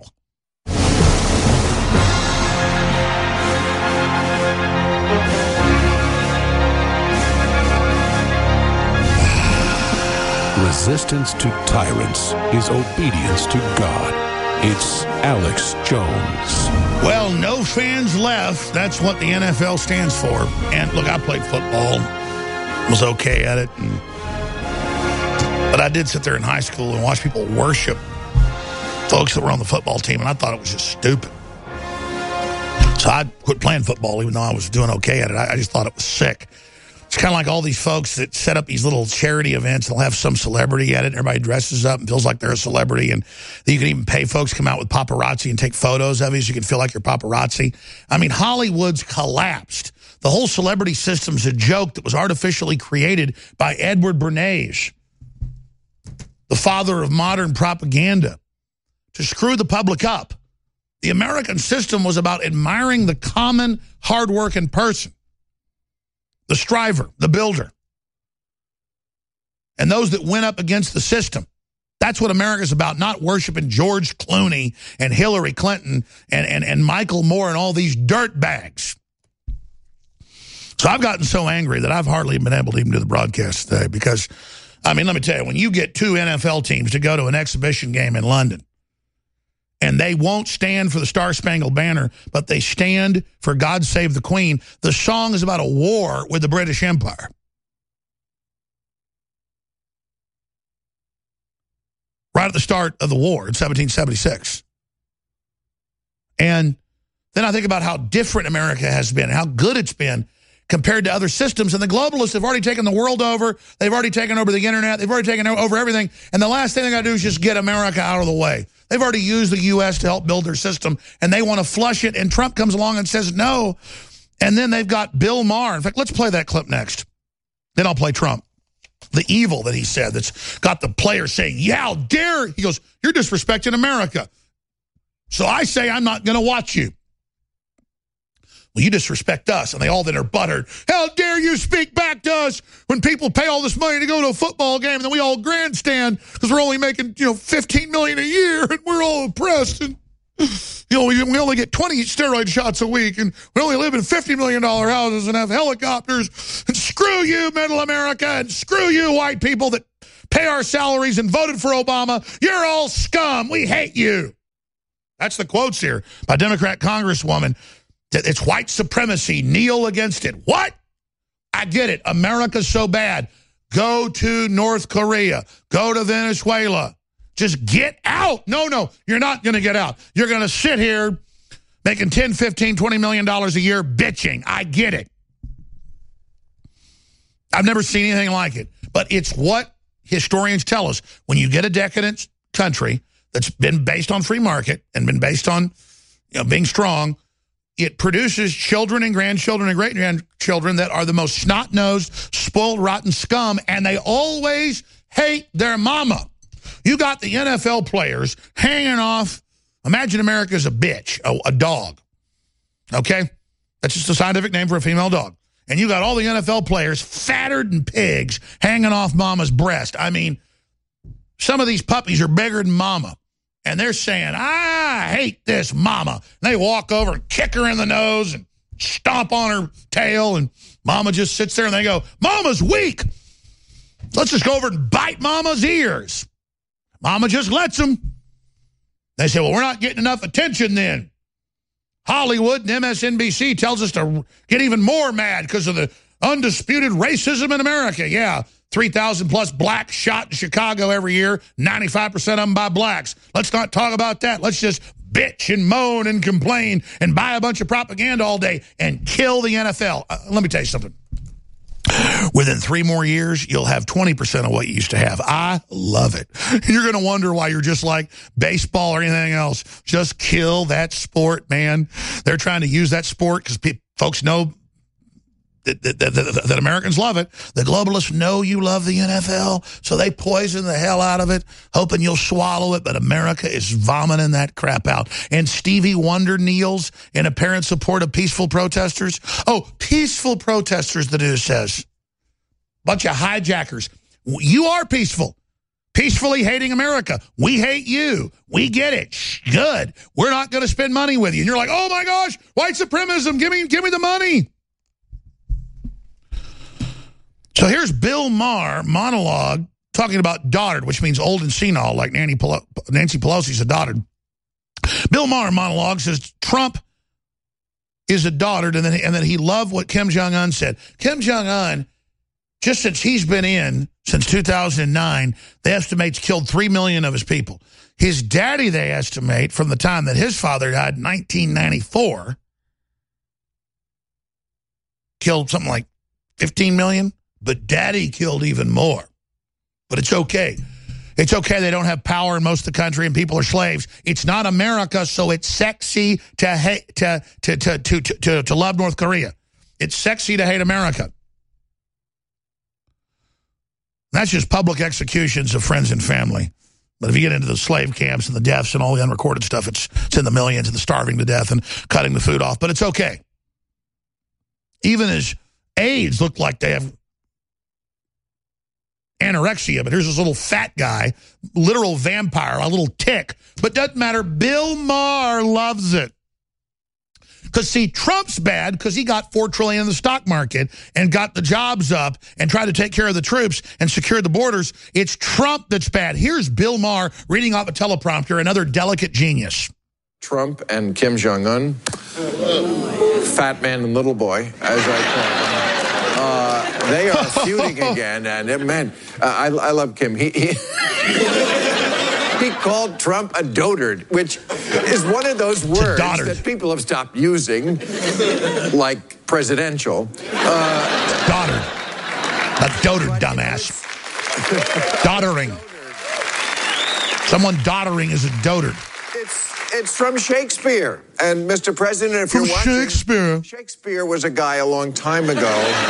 Resistance to tyrants is obedience to God. It's Alex Jones. Well, no fans left. That's what the N F L stands for. And look, I played football, was okay at it. And, but I did sit there in high school and watch people worship folks that were on the football team, and I thought it was just stupid. So I quit playing football, even though I was doing okay at it. I, I just thought it was sick. It's kind of like all these folks that set up these little charity events. They'll have some celebrity at it, and everybody dresses up and feels like they're a celebrity. And you can even pay folks to come out with paparazzi and take photos of you so you can feel like you're paparazzi. I mean, Hollywood's collapsed. The whole celebrity system's a joke that was artificially created by Edward Bernays, the father of modern propaganda, to screw the public up. The American system was about admiring the common, hard-working person, the striver, the builder, and those that went up against the system. That's what America's about, not worshiping George Clooney and Hillary Clinton and, and, and Michael Moore and all these dirt bags. So I've gotten so angry that I've hardly been able to even do the broadcast today because, I mean, let me tell you, when you get two N F L teams to go to an exhibition game in London and they won't stand for the Star-Spangled Banner, but they stand for God Save the Queen, the song is about a war with the British Empire. Right at the start of the war in seventeen seventy-six. And then I think about how different America has been, how good it's been compared to other systems. And the globalists have already taken the world over. They've already taken over the internet. They've already taken over everything. And the last thing they got to do is just get America out of the way. They've already used the U S to help build their system, and they want to flush it. And Trump comes along and says no. And then they've got Bill Maher. In fact, let's play that clip next. Then I'll play Trump. The evil that he said that's got the players saying, yeah, how dare. He goes, you're disrespecting America. So I say I'm not going to watch you. Well, you disrespect us. And they all then are buttered. How dare you speak back to us when people pay all this money to go to a football game and then we all grandstand because we're only making, you know, fifteen million dollars a year and we're all oppressed. And, you know, we, we only get twenty steroid shots a week and we only live in fifty million dollar houses and have helicopters. And screw you, middle America, and screw you, white people that pay our salaries and voted for Obama. You're all scum. We hate you. That's the quotes here by Democrat Congresswoman. It's white supremacy. Kneel against it. What? I get it. America's so bad. Go to North Korea. Go to Venezuela. Just get out. No, no, you're not going to get out. You're going to sit here making ten, fifteen, twenty million dollars a year bitching. I get it. I've never seen anything like it. But it's what historians tell us. When you get a decadent country that's been based on free market and been based on, you know, being strong, it produces children and grandchildren and great-grandchildren that are the most snot-nosed, spoiled, rotten scum, and they always hate their mama. You got the N F L players hanging off. Imagine America's a bitch, a, a dog. Okay? That's just a scientific name for a female dog. And you got all the N F L players, fattered and pigs, hanging off mama's breast. I mean, some of these puppies are bigger than mama. And they're saying, I hate this mama. And they walk over and kick her in the nose and stomp on her tail. And mama just sits there and they go, mama's weak. Let's just go over and bite mama's ears. Mama just lets them. They say, well, we're not getting enough attention then. Hollywood and M S N B C tells us to get even more mad because of the undisputed racism in America. Yeah. three thousand plus blacks shot in Chicago every year, ninety-five percent of them by blacks. Let's not talk about that. Let's just bitch and moan and complain and buy a bunch of propaganda all day and kill the N F L. Uh, let me tell you something. Within three more years, you'll have twenty percent of what you used to have. I love it. You're going to wonder why you're just like baseball or anything else. Just kill that sport, man. They're trying to use that sport because pe- folks know That, that, that, that Americans love it. The globalists know you love the N F L, so they poison the hell out of it, hoping you'll swallow it, but America is vomiting that crap out. And Stevie Wonder kneels in apparent support of peaceful protesters. Oh, peaceful protesters, the news says. Bunch of hijackers. You are peaceful. Peacefully hating America. We hate you. We get it. Good. We're not going to spend money with you. And you're like, oh my gosh, white supremacism, give me, give me the money. So here's Bill Maher monologue talking about dotard, which means old and senile, like Nancy Pelosi's a dotard. Bill Maher monologue says Trump is a dotard, and then and then he loved what Kim Jong-un said. Kim Jong-un, just since he's been in, since two thousand nine, they estimate killed three million of his people. His daddy, they estimate, from the time that his father died in nineteen ninety-four, killed something like fifteen million. But daddy killed even more. But it's okay. It's okay they don't have power in most of the country and people are slaves. It's not America, so it's sexy to hate, to, to, to, to, to, to love North Korea. It's sexy to hate America. That's just public executions of friends and family. But if you get into the slave camps and the deaths and all the unrecorded stuff, it's, it's in the millions and the starving to death and cutting the food off. But it's okay. Even as AIDS look like they have anorexia, but here's this little fat guy, literal vampire, a little tick. But doesn't matter. Bill Maher loves it. Because, see, Trump's bad because he got four trillion dollars in the stock market and got the jobs up and tried to take care of the troops and secure the borders. It's Trump that's bad. Here's Bill Maher reading off a teleprompter, another delicate genius. Trump and Kim Jong-un, fat man and little boy, as I call them, uh, they are feuding again. And, uh, man, uh, I, I love Kim. He... he He called Trump a dotard, which is one of those words that people have stopped using, like presidential. Uh, Dotard. A dotard, dumbass. Dottering. Someone dottering is a dotard. It's it's from Shakespeare. And Mister President, if from you're watching, Shakespeare. Shakespeare was a guy a long time ago.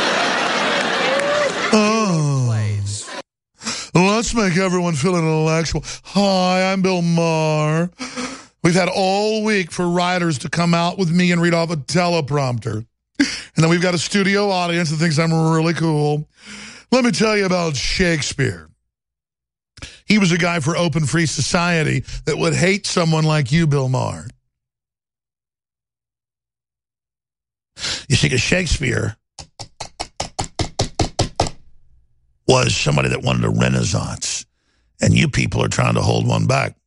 Oh. Let's make everyone feel intellectual. Hi, I'm Bill Maher. We've had all week for writers to come out with me and read off a teleprompter. And then we've got a studio audience that thinks I'm really cool. Let me tell you about Shakespeare. He was a guy for open free society that would hate someone like you, Bill Maher. You see, because Shakespeare was somebody that wanted a renaissance, and you people are trying to hold one back.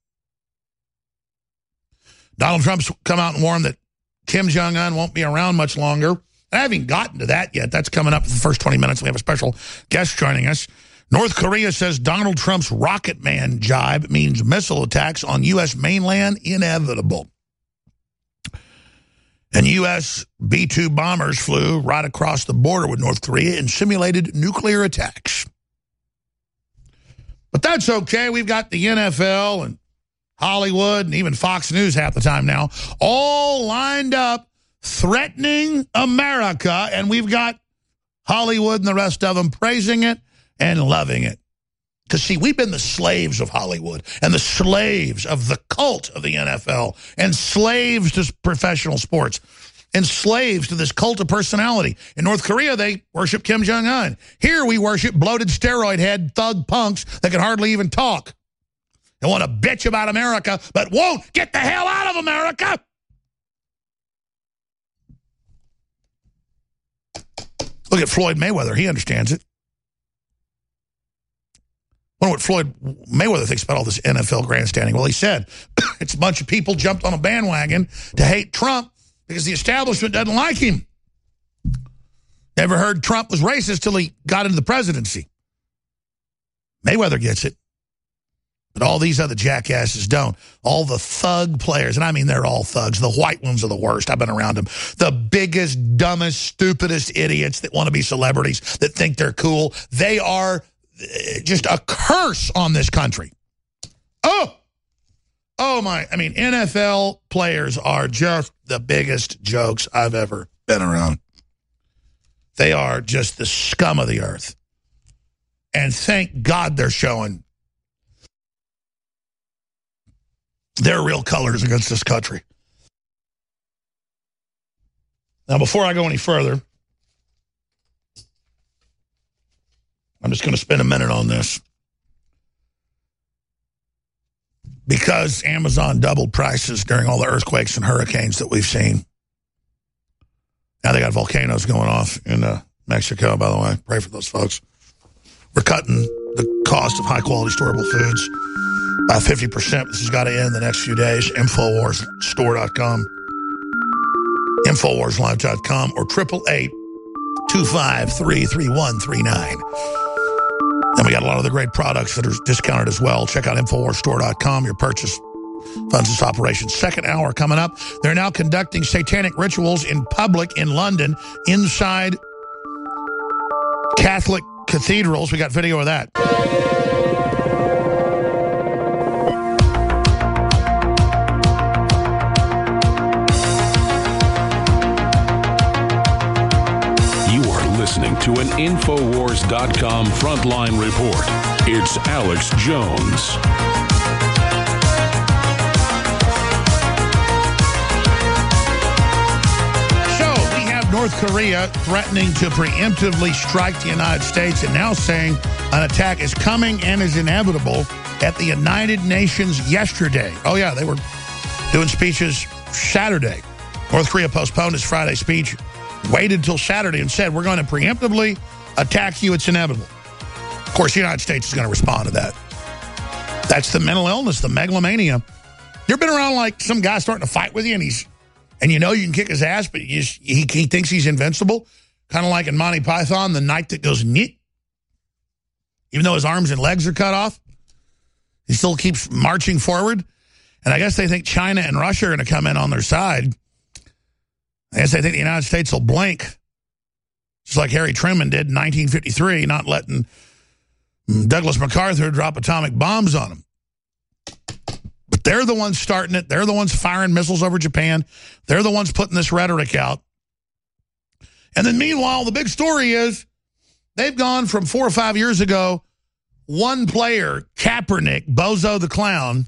Donald Trump's come out and warned that Kim Jong-un won't be around much longer. I haven't gotten to that yet. That's coming up in the first twenty minutes. We have a special guest joining us. North Korea says Donald Trump's Rocket Man jibe means missile attacks on U S mainland inevitable. And U S B two bombers flew right across the border with North Korea and simulated nuclear attacks. But that's okay. We've got the N F L and Hollywood and even Fox News half the time now, all lined up threatening America. And we've got Hollywood and the rest of them praising it and loving it. Because, see, we've been the slaves of Hollywood and the slaves of the cult of the N F L and slaves to professional sports and slaves to this cult of personality. In North Korea, they worship Kim Jong-un. Here we worship bloated steroid head thug punks that can hardly even talk. They want to bitch about America, but won't get the hell out of America. Look at Floyd Mayweather. He understands it. I wonder what Floyd Mayweather thinks about all this N F L grandstanding. Well, he said it's a bunch of people jumped on a bandwagon to hate Trump because the establishment doesn't like him. Never heard Trump was racist till he got into the presidency. Mayweather gets it. But all these other jackasses don't. All the thug players, and I mean they're all thugs. The white ones are the worst. I've been around them. The biggest, dumbest, stupidest idiots that want to be celebrities, that think they're cool. They are just a curse on this country. Oh, oh my. I mean, N F L players are just the biggest jokes I've ever been around. They are just the scum of the earth. And thank God they're showing their real colors against this country. Now, before I go any further, I'm just going to spend a minute on this. Because Amazon doubled prices during all the earthquakes and hurricanes that we've seen. Now they got volcanoes going off in uh, Mexico, by the way. Pray for those folks. We're cutting the cost of high-quality storable foods by fifty percent. This has got to end in the next few days. Infowars Store dot com. Infowars Live dot com or triple eight, two five three, three one three nine. And we got a lot of the great products that are discounted as well. Check out Infowars Store dot com. Your purchase funds this operation. Second hour coming up. They're now conducting satanic rituals in public in London inside Catholic cathedrals. We got video of that. Listening to an Infowars dot com frontline report. It's Alex Jones. So we have North Korea threatening to preemptively strike the United States and now saying an attack is coming and is inevitable at the United Nations yesterday. Oh, yeah, they were doing speeches Saturday. North Korea postponed its Friday speech, waited till Saturday and said, we're going to preemptively attack you. It's inevitable. Of course, the United States is going to respond to that. That's the mental illness, the megalomania. You ever been around like some guy starting to fight with you and he's, and you know you can kick his ass, but you just, he, he thinks he's invincible? Kind of like in Monty Python, the knight that goes nyeh. Even though his arms and legs are cut off, he still keeps marching forward. And I guess they think China and Russia are going to come in on their side. I guess they think the United States will blink. Just like Harry Truman did in nineteen fifty-three, not letting Douglas MacArthur drop atomic bombs on them. But they're the ones starting it. They're the ones firing missiles over Japan. They're the ones putting this rhetoric out. And then meanwhile, the big story is they've gone from four or five years ago, one player, Kaepernick, Bozo the Clown,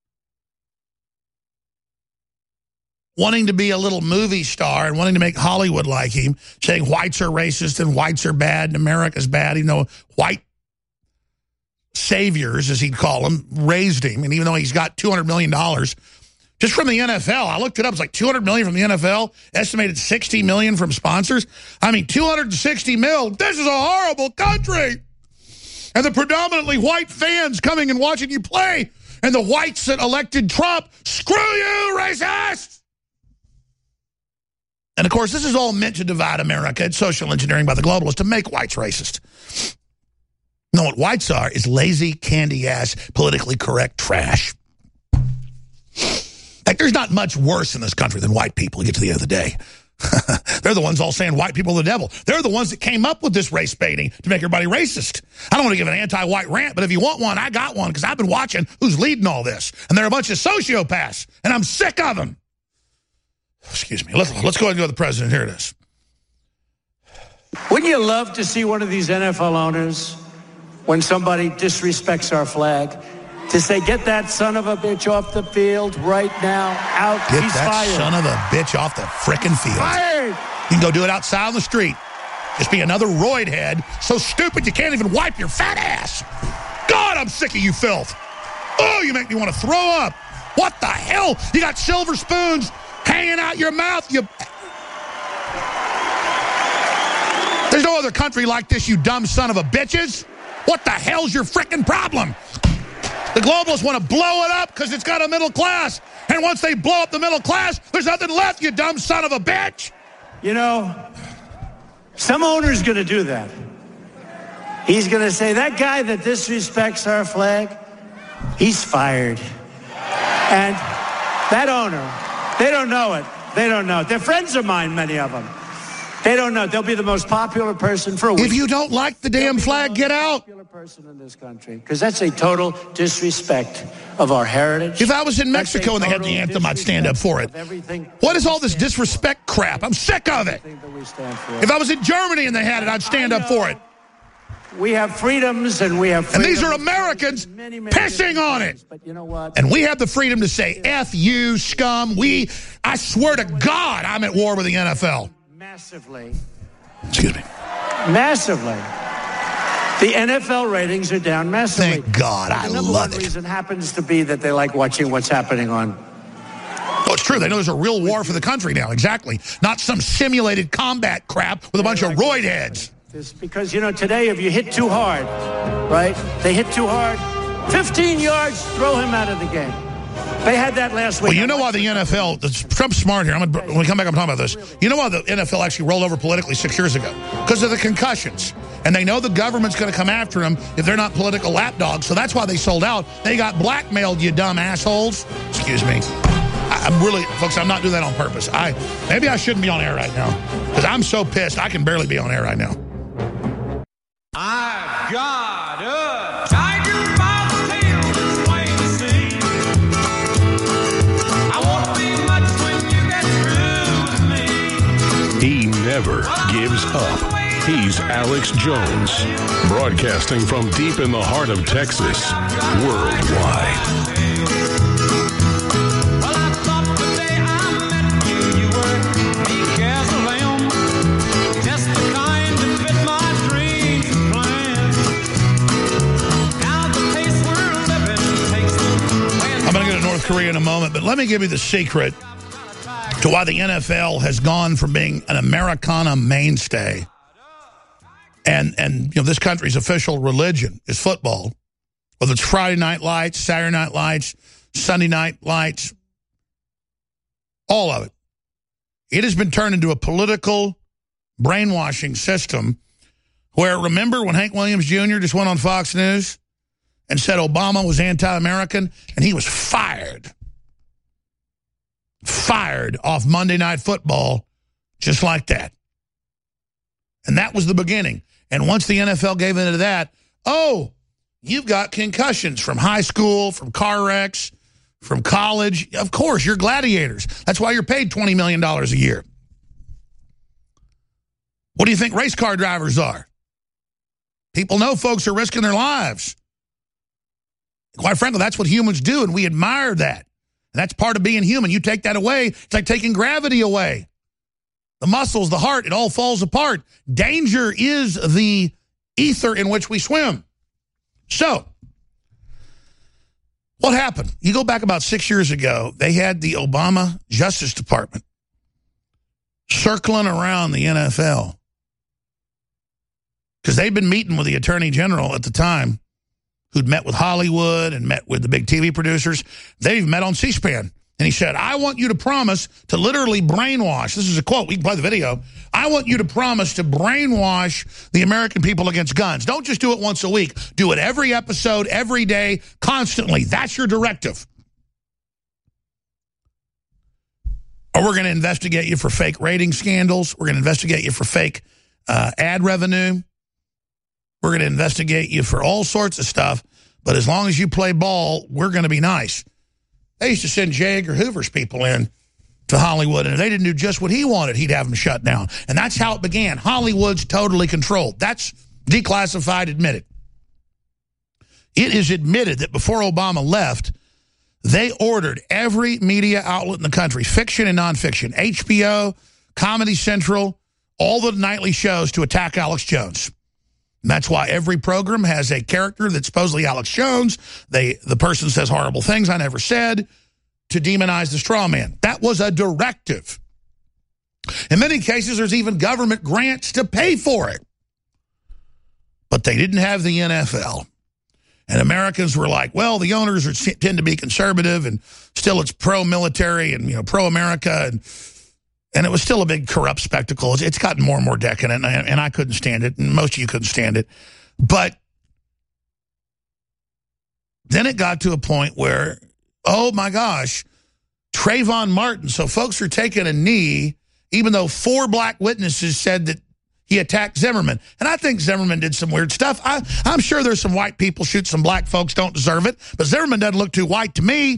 wanting to be a little movie star and wanting to make Hollywood like him, saying whites are racist and whites are bad and America's bad. You know, white saviors, as he'd call them, raised him. And even though he's got two hundred million dollars just from the N F L, I looked it up, it's like two hundred million dollars from the N F L, estimated sixty million dollars from sponsors. I mean, two hundred sixty mil, this is a horrible country. And the predominantly white fans coming and watching you play, and the whites that elected Trump, screw you, racist! And, of course, this is all meant to divide America. It's social engineering by the globalists to make whites racist. No, what whites are is lazy, candy-ass, politically correct trash. Like, there's not much worse in this country than white people, to get to the end of the day. They're the ones all saying white people are the devil. They're the ones that came up with this race baiting to make everybody racist. I don't want to give an anti-white rant, but if you want one, I got one, because I've been watching who's leading all this. And they're a bunch of sociopaths, and I'm sick of them. Excuse me. Let's, let's go ahead and go to the president. Here it is. Wouldn't you love to see one of these N F L owners, when somebody disrespects our flag, to say, get that son of a bitch off the field right now, out, Get he's that fired. son of a bitch off the frickin' field. Fired! You can go do it outside on the street. Just be another roid head, so stupid you can't even wipe your fat ass. God, I'm sick of you filth. Oh, you make me want to throw up. What the hell? You got silver spoons hanging out your mouth. You. There's no other country like this, you dumb son of a bitches. What the hell's your frickin' problem? The globalists want to blow it up because it's got a middle class. And once they blow up the middle class, there's nothing left, you dumb son of a bitch. You know, some owner's going to do that. He's going to say, that guy that disrespects our flag, he's fired. And that owner, they don't know it. They don't know it. They're friends of mine, many of them. They don't know. They'll be the most popular person for a week. If you don't like the damn flag, get out. Popular person in this country, because that's a total disrespect of our heritage. If I was in Mexico and they had the anthem, I'd stand up for it. What is all this disrespect crap? I'm sick of it. If I was in Germany and they had it, I'd stand up for it. We have freedoms and we have freedoms. And these are Americans many, many pissing on it. But you know what? And we have the freedom to say, F you, scum. We, I swear to God, I'm at war with the N F L. Massively. Excuse me. Massively. The N F L ratings are down massively. Thank God. I the number love one it. reason happens to be that they like watching what's happening on. Oh, it's true. They know there's a real war for the country now. Exactly. Not some simulated combat crap with a bunch of roid heads. This, because, you know, today if you hit too hard, right? They hit too hard. fifteen yards, throw him out of the game. They had that last week. Well, you know why the N F L, Trump's smart here. I'm gonna, when we come back, I'm talking about this. You know why the N F L actually rolled over politically six years ago? Because of the concussions. And they know the government's going to come after them if they're not political lapdogs. So that's why they sold out. They got blackmailed, you dumb assholes. Excuse me. I, I'm really, folks, I'm not doing that on purpose. I Maybe I shouldn't be on air right now. Because I'm so pissed, I can barely be on air right now. I've got a tiger by the tail that's plain to see. I won't be much when you get through with me. He never gives up. He's Alex Jones, broadcasting from deep in the heart of Texas, worldwide. but let me give you the secret to why the N F L has gone from being an Americana mainstay and, and you know, this country's official religion is football, whether it's Friday night lights, Saturday night lights, Sunday night lights, all of it. It has been turned into a political brainwashing system where, remember when Hank Williams Junior just went on Fox News and said Obama was anti-American, and he was fired. Fired off Monday Night Football just like that. And that was the beginning. And once the N F L gave into that, oh, you've got concussions from high school, from car wrecks, from college. Of course, you're gladiators. That's why you're paid twenty million dollars a year. What do you think race car drivers are? People know folks are risking their lives. Quite frankly, that's what humans do, and we admire that. And that's part of being human. You take that away, it's like taking gravity away. The muscles, the heart, it all falls apart. Danger is the ether in which we swim. So, what happened? You go back about six years ago, they had the Obama Justice Department circling around the N F L because they'd been meeting with the Attorney General at the time, who'd met with Hollywood and met with the big T V producers. They've met on C-SPAN. And he said, I want you to promise to literally brainwash. This is a quote. We can play the video. I want you to promise to brainwash the American people against guns. Don't just do it once a week. Do it every episode, every day, constantly. That's your directive. Or we're going to investigate you for fake rating scandals. We're going to investigate you for fake uh, ad revenue. We're going to investigate you for all sorts of stuff. But as long as you play ball, we're going to be nice. They used to send J. Edgar Hoover's people in to Hollywood, and if they didn't do just what he wanted, he'd have them shut down. And that's how it began. Hollywood's totally controlled. That's declassified, admitted. It is admitted that before Obama left, they ordered every media outlet in the country, fiction and nonfiction, H B O, Comedy Central, all the nightly shows to attack Alex Jones. And that's why every program has a character that's supposedly Alex Jones. They, the person says horrible things I never said to demonize the straw man. That was a directive. In many cases, there's even government grants to pay for it. But they didn't have the N F L. And Americans were like, well, the owners are, tend to be conservative, and still it's pro-military and, you know, pro-America, and And it was still a big corrupt spectacle. It's gotten more and more decadent, and, and I couldn't stand it, and most of you couldn't stand it. But then it got to a point where, oh, my gosh, Trayvon Martin. So folks are taking a knee, even though four black witnesses said that he attacked Zimmerman. And I think Zimmerman did some weird stuff. I, I'm sure there's some white people shoot some black folks, don't deserve it. But Zimmerman doesn't look too white to me.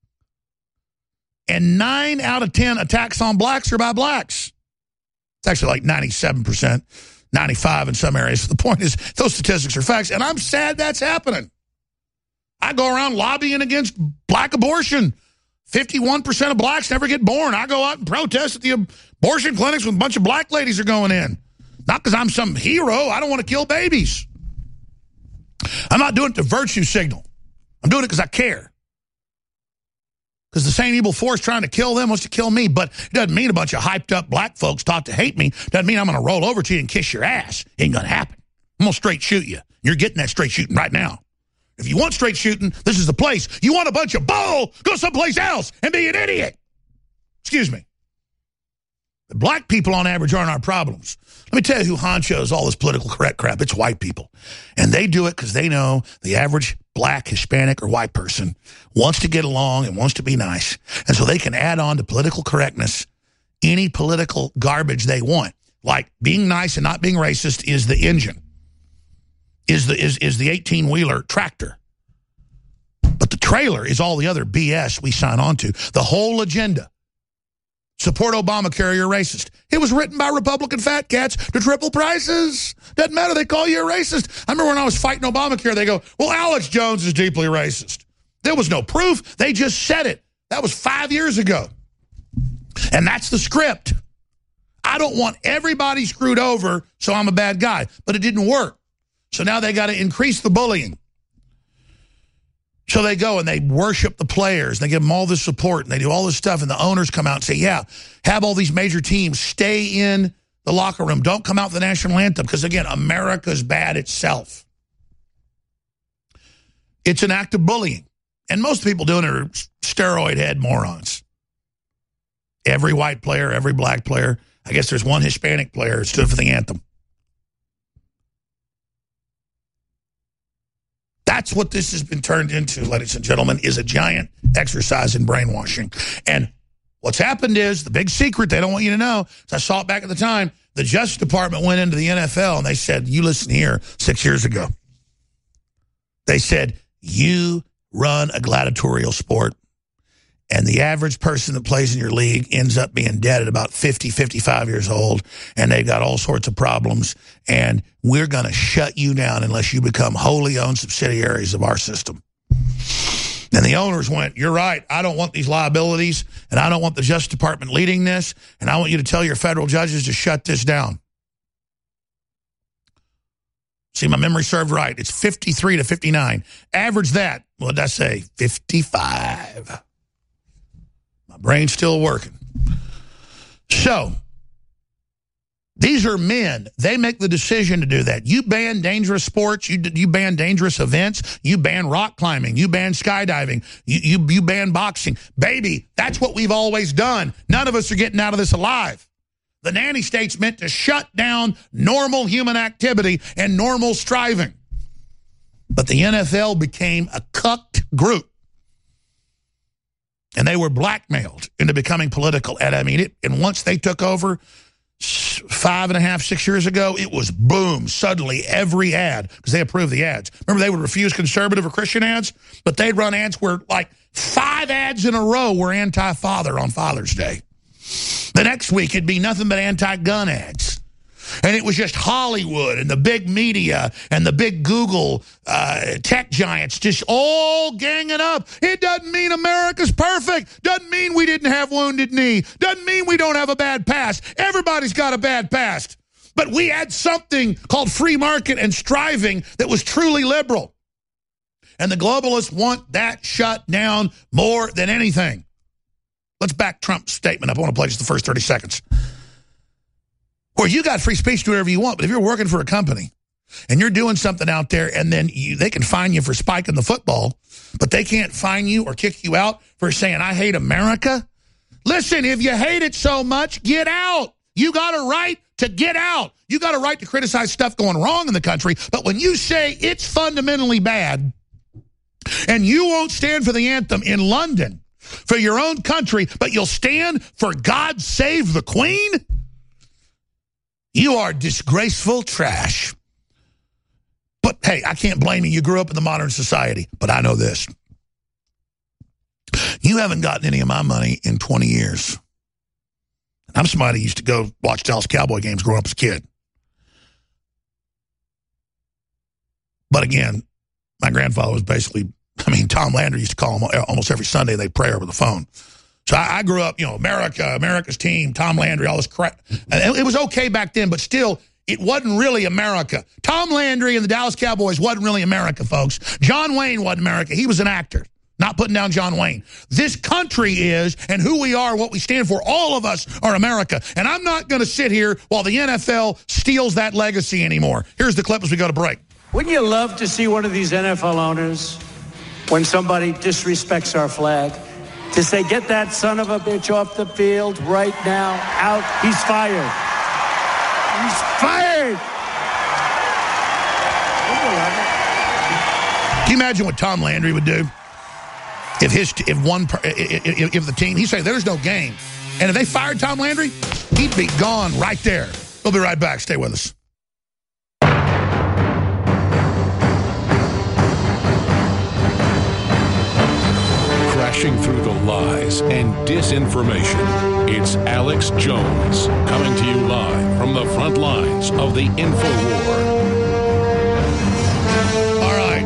And nine out of ten attacks on blacks are by blacks. It's actually like ninety-seven percent, ninety-five in some areas. The point is, those statistics are facts, and I'm sad that's happening. I go around lobbying against black abortion. fifty-one percent of blacks never get born. I go out and protest at the abortion clinics when a bunch of black ladies are going in. Not because I'm some hero. I don't want to kill babies. I'm not doing it to virtue signal. I'm doing it because I care. Because the same evil force trying to kill them wants to kill me. But it doesn't mean a bunch of hyped up black folks talk to hate me. Doesn't mean I'm going to roll over to you and kiss your ass. Ain't going to happen. I'm going to straight shoot you. You're getting that straight shooting right now. If you want straight shooting, this is the place. You want a bunch of bull, go someplace else and be an idiot. Excuse me. The black people on average aren't our problems. Let me tell you who honchos all this political correct crap. It's white people. And they do it because they know the average black, Hispanic, or white person wants to get along and wants to be nice. And so they can add on to political correctness any political garbage they want. Like being nice and not being racist is the engine, is the, is, is the eighteen-wheeler tractor. But the trailer is all the other B S we sign on to. The whole agenda. Support Obamacare, you're racist. It was written by Republican fat cats to triple prices. Doesn't matter, they call you a racist. I remember when I was fighting Obamacare, they go, well, Alex Jones is deeply racist. There was no proof. They just said it. That was five years ago. And that's the script. I don't want everybody screwed over, so I'm a bad guy. But it didn't work. So now they got to increase the bullying. So they go and they worship the players. They give them all this support, and they do all this stuff, and the owners come out and say, yeah, have all these major teams stay in the locker room. Don't come out for the national anthem because, again, America's bad itself. It's an act of bullying. And most people doing it are steroid head morons. Every white player, every black player. I guess there's one Hispanic player who stood for the anthem. That's what this has been turned into, ladies and gentlemen, is a giant exercise in brainwashing. And what's happened is, the big secret they don't want you to know, I saw it back at the time, the Justice Department went into the N F L and they said, you listen here, six years ago. They said, you run a gladiatorial sport, and the average person that plays in your league ends up being dead at about fifty, fifty-five years old, and they've got all sorts of problems, and we're going to shut you down unless you become wholly owned subsidiaries of our system. And the owners went, you're right, I don't want these liabilities, and I don't want the Justice Department leading this, and I want you to tell your federal judges to shut this down. See, my memory served right. It's fifty-three to fifty-nine. Average that, what did I say, fifty-five. My brain's still working. So, these are men. They make the decision to do that. You ban dangerous sports. You you ban dangerous events. You ban rock climbing. You ban skydiving. You, you, you ban boxing. Baby, that's what we've always done. None of us are getting out of this alive. The nanny state's meant to shut down normal human activity and normal striving. But the N F L became a cucked group. And they were blackmailed into becoming political. And I mean, it, and once they took over five and a half, six years ago, it was boom. Suddenly, every ad, because they approved the ads. Remember, they would refuse conservative or Christian ads, but they'd run ads where like five ads in a row were anti-father on Father's Day. The next week, it'd be nothing but anti-gun ads. And it was just Hollywood and the big media and the big Google uh, tech giants just all ganging up. It doesn't mean America's perfect. Doesn't mean we didn't have Wounded Knee. Doesn't mean we don't have a bad past. Everybody's got a bad past. But we had something called free market and striving that was truly liberal. And the globalists want that shut down more than anything. Let's back Trump's statement up. I want to play just the first thirty seconds. Where you got free speech to do whatever you want, but if you're working for a company and you're doing something out there and then you, they can fine you for spiking the football, but they can't fine you or kick you out for saying, I hate America. Listen, if you hate it so much, get out. You got a right to get out. You got a right to criticize stuff going wrong in the country, but when you say it's fundamentally bad and you won't stand for the anthem in London for your own country, but you'll stand for God Save the Queen, you are disgraceful trash. But, hey, I can't blame you. You grew up in the modern society. But I know this. You haven't gotten any of my money in twenty years. I'm somebody who used to go watch Dallas Cowboy games growing up as a kid. But, again, my grandfather was basically, I mean, Tom Landry used to call him almost every Sunday. They'd pray over the phone. So I, I grew up, you know, America, America's team, Tom Landry, all this crap. And it was okay back then, but still, it wasn't really America. Tom Landry and the Dallas Cowboys wasn't really America, folks. John Wayne wasn't America. He was an actor. Not putting down John Wayne. This country is, and who we are, what we stand for, all of us are America. And I'm not going to sit here while the N F L steals that legacy anymore. Here's the clip as we go to break. Wouldn't you love to see one of these N F L owners, when somebody disrespects our flag, to say, get that son of a bitch off the field right now, out, he's fired. He's fired. Can you imagine what Tom Landry would do if his if one if, if the team, he'd say there's no game, and if they fired Tom Landry, he'd be gone right there. We'll be right back. Stay with us. Crashing through the lies and disinformation, it's Alex Jones coming to you live from the front lines of the InfoWar. All right.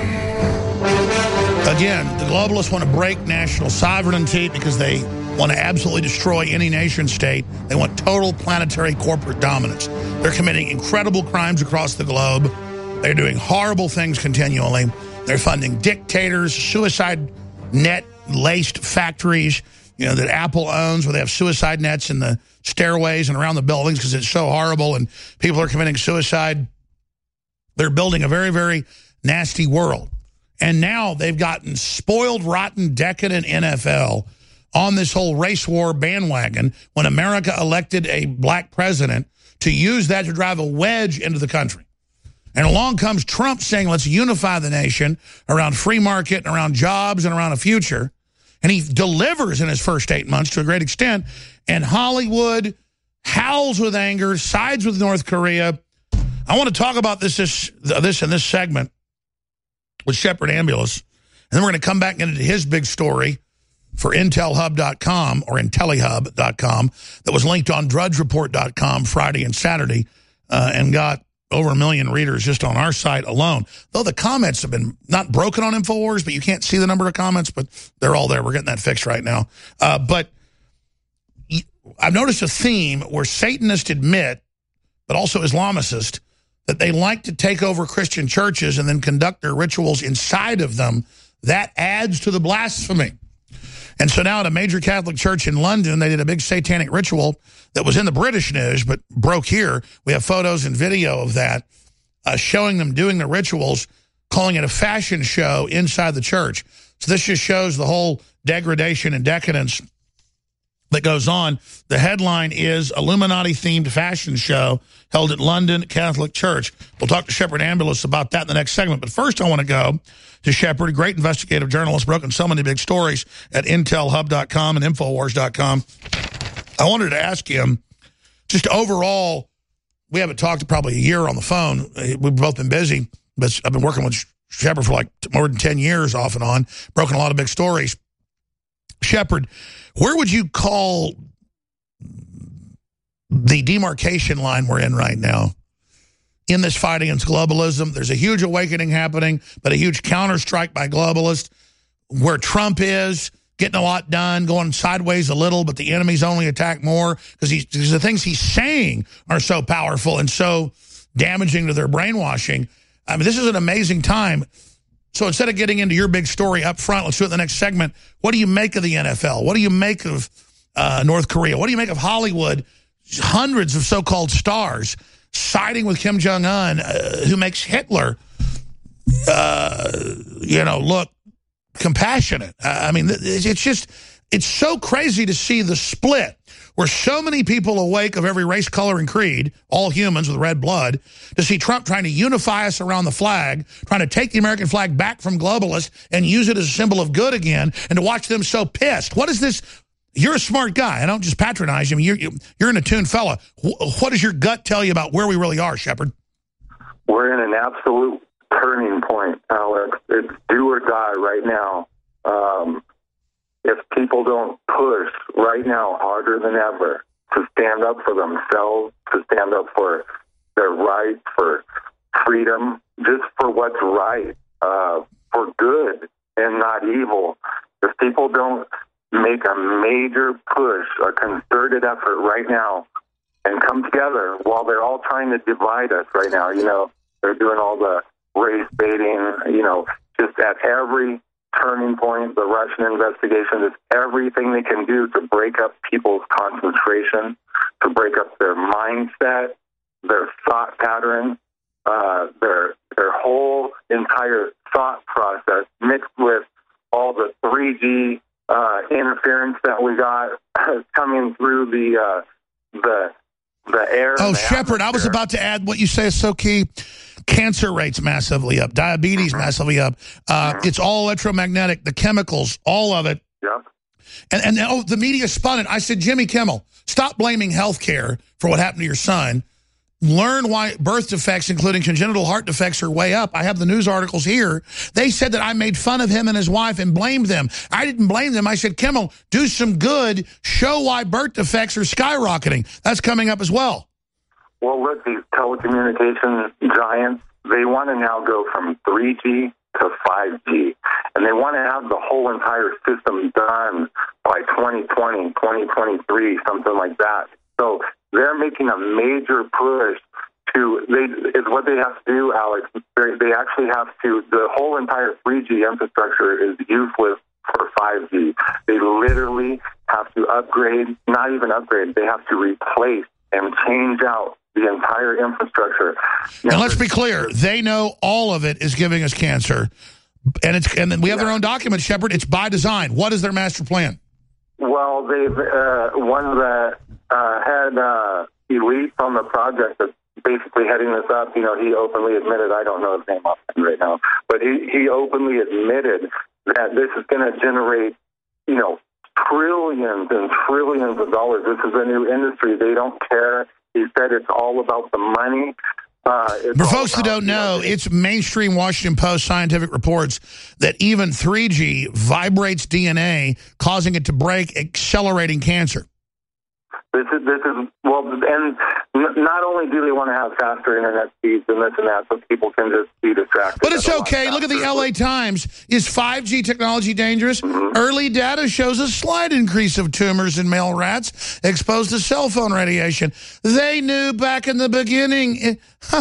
Again, the globalists want to break national sovereignty because they want to absolutely destroy any nation state. They want total planetary corporate dominance. They're committing incredible crimes across the globe. They're doing horrible things continually. They're funding dictators, suicide net-laced factories, you know, that Apple owns, where they have suicide nets in the stairways and around the buildings because it's so horrible and people are committing suicide. They're building a very, very nasty world. And now they've gotten spoiled, rotten, decadent N F L on this whole race war bandwagon when America elected a black president to use that to drive a wedge into the country. And along comes Trump saying, let's unify the nation around free market and around jobs and around a future. And he delivers in his first eight months to a great extent. And Hollywood howls with anger, sides with North Korea. I want to talk about this, this, this in this segment with Shepard Ambulance. And then we're going to come back into his big story for Intel Hub dot com or IntelliHub dot com that was linked on Drudge Report dot com Friday and Saturday uh, and got over a million readers just on our site alone. Though the comments have been not broken on InfoWars, but you can't see the number of comments, but they're all there. We're getting that fixed right now. Uh, but I've noticed a theme where Satanists admit, but also Islamicists, that they like to take over Christian churches and then conduct their rituals inside of them. That adds to the blasphemy. And so now at a major Catholic church in London, they did a big satanic ritual that was in the British news, but broke here. We have photos and video of that, uh, showing them doing the rituals, calling it a fashion show inside the church. So this just shows the whole degradation and decadence that goes on. The headline is Illuminati-themed fashion show held at London Catholic Church. We'll talk to Shepard Ambulance about that in the next segment. But first I want to go to Shepard, a great investigative journalist, broken so many big stories at Intel Hub dot com and InfoWars dot com. I wanted to ask him, just overall, we haven't talked to probably a year on the phone. We've both been busy, but I've been working with Shepard for like more than ten years off and on, broken a lot of big stories. Shepard, where would you call the demarcation line we're in right now in this fight against globalism? There's a huge awakening happening, but a huge counterstrike by globalists. Where Trump is, getting a lot done, going sideways a little, but the enemy's only attack more because the things he's saying are so powerful and so damaging to their brainwashing. I mean, this is an amazing time. So instead of getting into your big story up front, let's do it in the next segment. What do you make of the N F L? What do you make of uh, North Korea? What do you make of Hollywood? Hundreds of so-called stars siding with Kim Jong-un, uh, who makes Hitler, uh, you know, look compassionate. I mean, it's just, it's so crazy to see the split where so many people awake of every race, color, and creed, all humans with red blood, to see Trump trying to unify us around the flag, trying to take the American flag back from globalists and use it as a symbol of good again, and to watch them so pissed. What is this? You're a smart guy. I don't just patronize you. I mean, you're, you're an attuned fella. What does your gut tell you about where we really are, Shepard? We're in an absolute turning point, Alex. It's do or die right now. Um, if people don't push right now harder than ever to stand up for themselves, to stand up for their rights, for freedom, just for what's right, uh, for good and not evil, if people don't make a major push, a concerted effort right now and come together while they're all trying to divide us right now, you know, they're doing all the race baiting, you know, just at every turning point, the Russian investigation, is everything they can do to break up people's concentration, to break up their mindset, their thought pattern, uh, their their whole entire thought process, mixed with all the three G uh, interference that we got coming through the uh, the the air. Oh, Shepard, I was about to add what you say is so key. Cancer rates massively up, diabetes mm-hmm. massively up. Uh, mm-hmm. It's all electromagnetic, the chemicals, all of it. Yep. And, and oh, the media spun it. I said, Jimmy Kimmel, stop blaming healthcare for what happened to your son. Learn why birth defects, including congenital heart defects, are way up. I have the news articles here. They said that I made fun of him and his wife and blamed them. I didn't blame them. I said, Kimmel, do some good. Show why birth defects are skyrocketing. That's coming up as well. Well, look, these telecommunication giants, they want to now go from three G to five G, and they want to have the whole entire system done by twenty twenty, twenty twenty-three, something like that. So they're making a major push to, they, is what they have to do, Alex. They, they actually have to, the whole entire three G infrastructure is useless for five G. They literally have to upgrade, not even upgrade, they have to replace and change out the entire infrastructure. Now, and let's be clear, they know all of it is giving us cancer. And it's and we have yeah. their own document, Shepard. It's by design. What is their master plan? Well, they've, uh, one that uh, had uh, Elite on the project that's basically heading this up, you know, he openly admitted, I don't know his name offhand right now, but he, he openly admitted that this is going to generate, you know, trillions and trillions of dollars. This is a new industry. They don't care. He said it's all about the money. Uh, For folks that don't know, it's mainstream Washington Post scientific reports that even three G vibrates D N A, causing it to break, accelerating cancer. This is, this is well, and not only do they want to have faster internet speeds and this and that, so people can just be distracted. But it's okay. Look at the L A Times. Is five G technology dangerous? Mm-hmm. Early data shows a slight increase of tumors in male rats exposed to cell phone radiation. They knew back in the beginning.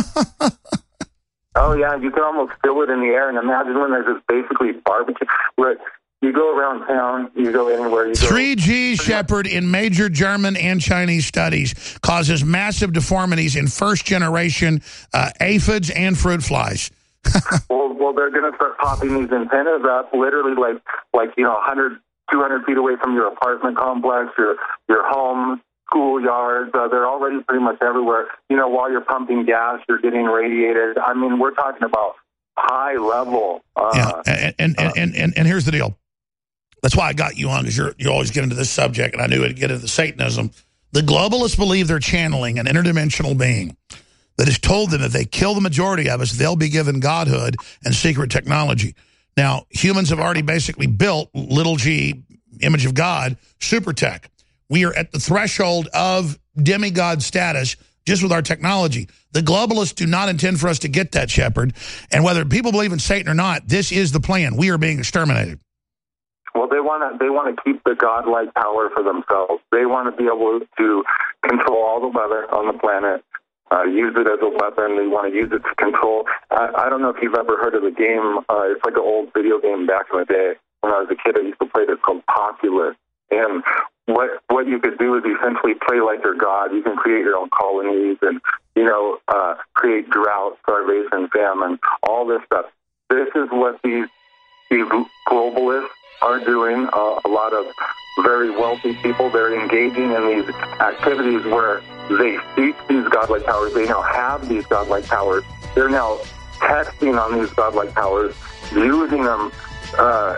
Oh, yeah, you can almost feel it in the air. And imagine when there's just basically barbecue. Look, you go around town, you go anywhere. You go. three G, Shepard, in major German and Chinese studies causes massive deformities in first-generation uh, aphids and fruit flies. well, well, they're going to start popping these antennas up, literally like, like you know, one hundred, two hundred feet away from your apartment complex, your your home, schoolyards. Uh, they're already pretty much everywhere. You know, while you're pumping gas, you're getting radiated. I mean, we're talking about high level. Uh, yeah, and and, uh, and, and, and and here's the deal. That's why I got you on, because you're you always get into this subject, and I knew it'd get into Satanism. The globalists believe they're channeling an interdimensional being that has told them if they kill the majority of us, they'll be given godhood and secret technology. Now, humans have already basically built little g, image of God, super tech. We are at the threshold of demigod status just with our technology. The globalists do not intend for us to get that, Shepard. And whether people believe in Satan or not, this is the plan. We are being exterminated. Well, they want to they want to keep the godlike power for themselves. They want to be able to control all the weather on the planet, uh, use it as a weapon. They want to use it to control. I, I don't know if you've ever heard of the game. Uh, it's like an old video game back in the day. When I was a kid, I used to play this called Populous. And what what you could do is essentially play like your god. You can create your own colonies and, you know, uh, create drought, starvation, famine, all this stuff. This is what these these globalists are doing. Uh, a lot of very wealthy people, they're engaging in these activities where they seek these godlike powers. They now have these godlike powers. They're now texting on these godlike powers, using them uh,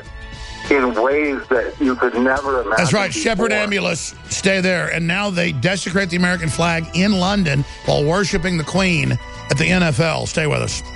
in ways that you could never imagine. That's right, before. Shepard Ambulance, stay there. And now they desecrate the American flag in London while worshiping the Queen at the N F L. Stay with us.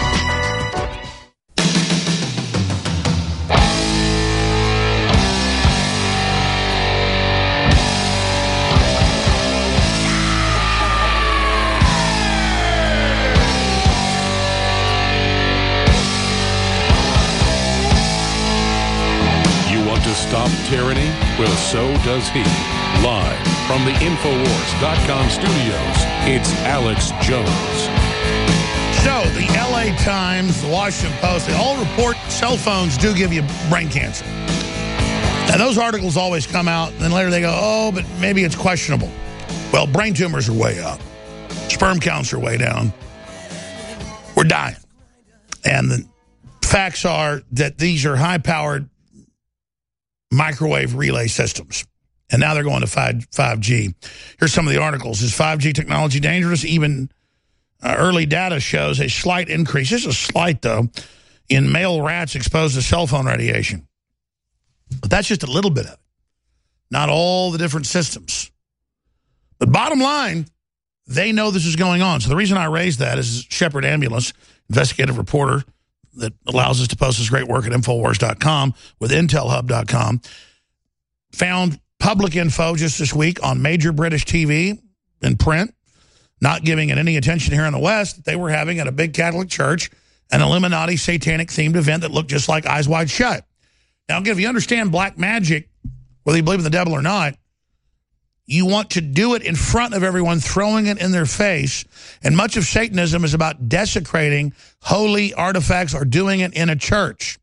Stop tyranny? Well, so does he. Live from the Infowars dot com studios, it's Alex Jones. So, the L A Times, the Washington Post, they all report cell phones do give you brain cancer. Now, those articles always come out, and then later they go, oh, but maybe it's questionable. Well, brain tumors are way up. Sperm counts are way down. We're dying. And the facts are that these are high-powered microwave relay systems. And now they're going to five G. Here's some of the articles. Is five G technology dangerous? Even uh, early data shows a slight increase. This is slight, though, in male rats exposed to cell phone radiation. But that's just a little bit of it. Not all the different systems. But bottom line, they know this is going on. So the reason I raised that is Shepard Ambulance, investigative reporter, that allows us to post this great work at Infowars dot com with Intel Hub dot com, found public info just this week on major British T V and print, not giving it any attention here in the West, that they were having at a big Catholic church an Illuminati satanic-themed event that looked just like Eyes Wide Shut. Now, if you understand black magic, whether you believe in the devil or not, You want to do it in front of everyone, throwing it in their face. And much of Satanism is about desecrating holy artifacts or doing it in a church.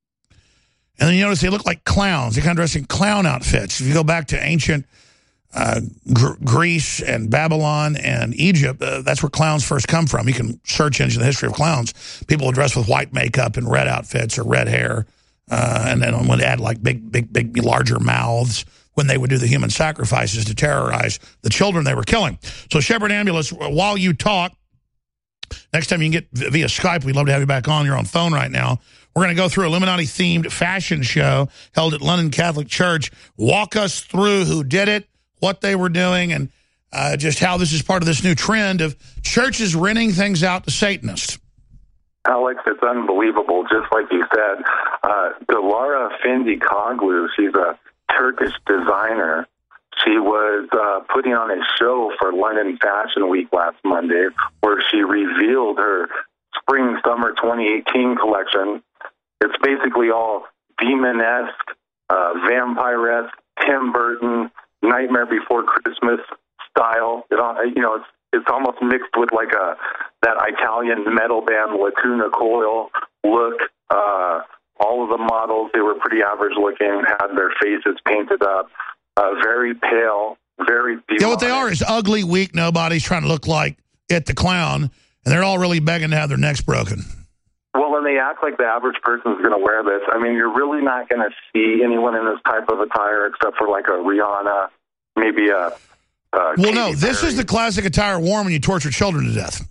And then you notice they look like clowns. They kind of dress in clown outfits. If you go back to ancient uh, Gr Greece and Babylon and Egypt, uh, that's where clowns first come from. You can search into the history of clowns. People would dress with white makeup and red outfits or red hair. Uh, and then would add like big, big, big, larger mouths when they would do the human sacrifices to terrorize the children they were killing. So Shepherd Ambulance, while you talk, next time you can get via Skype, we'd love to have you back on. You're on phone right now. We're going to go through Illuminati-themed fashion show held at London Catholic Church. Walk us through who did it, what they were doing, and uh, just how this is part of this new trend of churches renting things out to Satanists. Alex, it's unbelievable. Just like you said, uh, Dilara Findikoglu, she's a Turkish designer. She was uh, putting on a show for London Fashion Week last Monday where she revealed her spring-summer twenty eighteen collection. It's basically all demon-esque, uh, vampire-esque, Tim Burton, Nightmare Before Christmas style. It all, you know, it's it's almost mixed with like a that Italian metal band Lacuna Coil look. Uh, all of the models, they were pretty average looking, had their faces painted up, uh, very pale, very demonic. Yeah, what they are is ugly, weak nobodies trying to look like It the Clown, and they're all really begging to have their necks broken. Well, and they act like the average person is going to wear this. I mean, you're really not going to see anyone in this type of attire except for like a Rihanna, maybe a... Uh, well, Katy no, this Perry. is the classic attire worn when you torture children to death.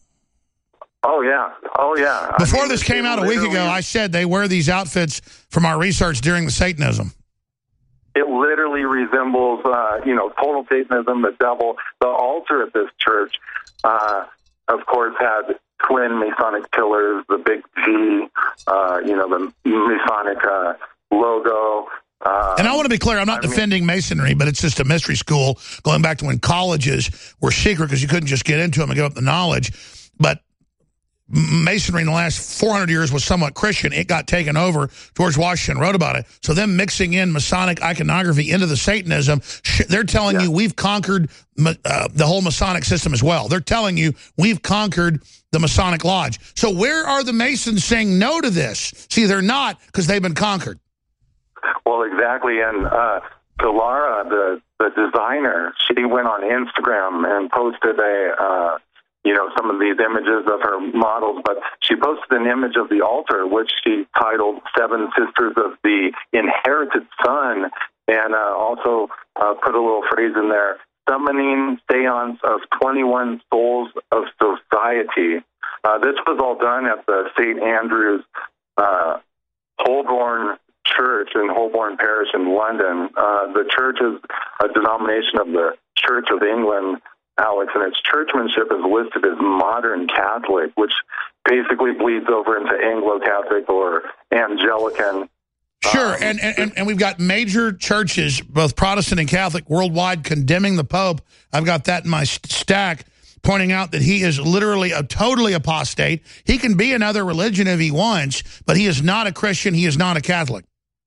Oh, yeah. Oh, yeah. Before I mean, this came out a week ago, I said they wear these outfits from our research during the Satanism. It literally resembles, uh, you know, total Satanism, the devil. The altar at this church, uh, of course, had twin Masonic pillars, the big G, uh, you know, the Masonic uh, logo. Um, and I want to be clear, I'm not I defending mean, Masonry, but it's just a mystery school going back to when colleges were secret because you couldn't just get into them and give up the knowledge. But Masonry in the last four hundred years was somewhat Christian. It got taken over. George Washington wrote about it. So them mixing in Masonic iconography into the Satanism, they're telling yeah. you we've conquered uh, the whole Masonic system as well. They're telling you we've conquered the Masonic Lodge. So where are the Masons saying no to this? See, they're not because they've been conquered. Well, exactly. And uh, Dilara, the, the designer, she went on Instagram and posted a... Uh, you know, some of these images of her models, but she posted an image of the altar, which she titled Seven Sisters of the Inherited Son, and uh, also uh, put a little phrase in there, summoning seance of twenty-one souls of society. Uh, this was all done at the Saint Andrew's uh, Holborn Church in Holborn Parish in London. Uh, the church is a denomination of the Church of England, Alex, and its churchmanship is listed as modern Catholic, which basically bleeds over into Anglo-Catholic or Anglican. Sure, um, and, and, and we've got major churches, both Protestant and Catholic, worldwide condemning the Pope. I've got that in my stack, pointing out that he is literally a totally apostate. He can be another religion if he wants, but he is not a Christian. He is not a Catholic.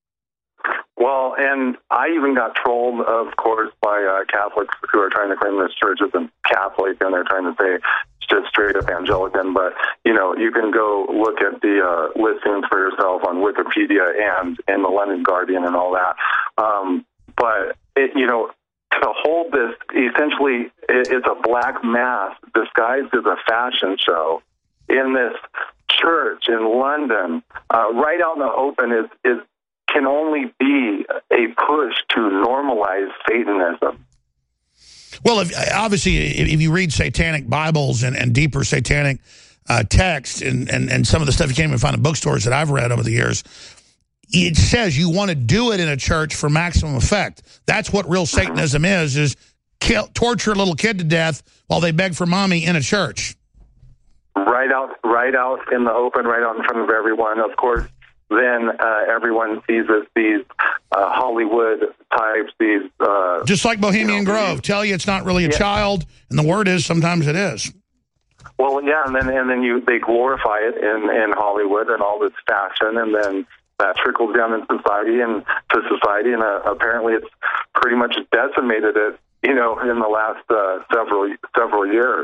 Well, and I even got trolled, of course, by uh, Catholics who are trying to claim this church isn't Catholic, and they're trying to say it's just straight up Anglican. But, you know, you can go look at the uh, listings for yourself on Wikipedia and in the London Guardian and all that. Um, but, it, you know, to hold this, essentially, it, it's a black mass disguised as a fashion show in this church in London, uh, right out in the open is is can only be a push to normalize Satanism. Well, if, obviously, if you read satanic Bibles and, and deeper satanic uh, texts and, and, and some of the stuff you can't even find in bookstores that I've read over the years, it says you want to do it in a church for maximum effect. That's what real Satanism mm-hmm. is, is kill, torture a little kid to death while they beg for mommy in a church. Right out, right out in the open, right out in front of everyone, of course. Then uh, everyone sees it, these uh, Hollywood types, these... Uh, Just like Bohemian you know, Grove. These, tell you it's not really a yeah. child, and the word is sometimes it is. Well, yeah, and then and then you they glorify it in, in Hollywood and all this fashion, and then that trickles down in society and to society, and uh, apparently it's pretty much decimated it you know, in the last uh, several several years.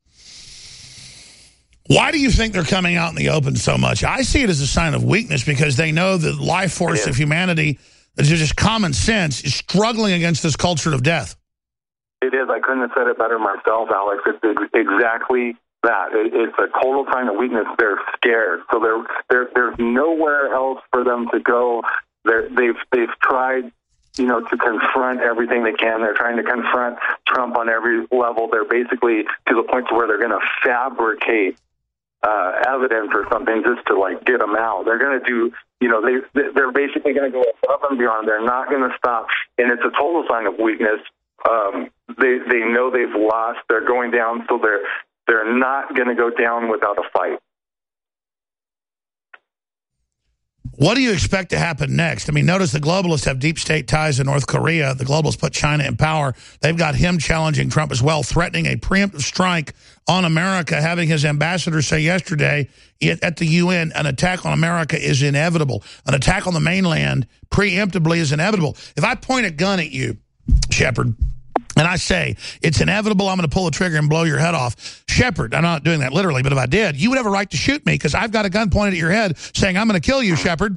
Why do you think they're coming out in the open so much? I see it as a sign of weakness because they know the life force of humanity, just common sense, is struggling against this culture of death. It is. I couldn't have said it better myself, Alex. It's exactly that. It's a total sign of weakness. They're scared. So they're, they're, there's nowhere else for them to go. They're, they've, they've tried, you know, to confront everything they can. They're trying to confront Trump on every level. They're basically to the point to where they're going to fabricate Uh, evidence or something just to like get them out. They're going to do, you know, they they're basically going to go above and beyond. They're not going to stop, and it's a total sign of weakness. Um, they they know they've lost. They're going down, so they're they're not going to go down without a fight. What do you expect to happen next? I mean, notice the globalists have deep state ties to North Korea. The globalists put China in power. They've got him challenging Trump as well, threatening a preemptive strike on America, having his ambassador say yesterday at the U N, an attack on America is inevitable. An attack on the mainland preemptively is inevitable. If I point a gun at you, Shepard, and I say, it's inevitable, I'm going to pull the trigger and blow your head off. Shepard, I'm not doing that literally, but if I did, you would have a right to shoot me because I've got a gun pointed at your head saying, I'm going to kill you, Shepard.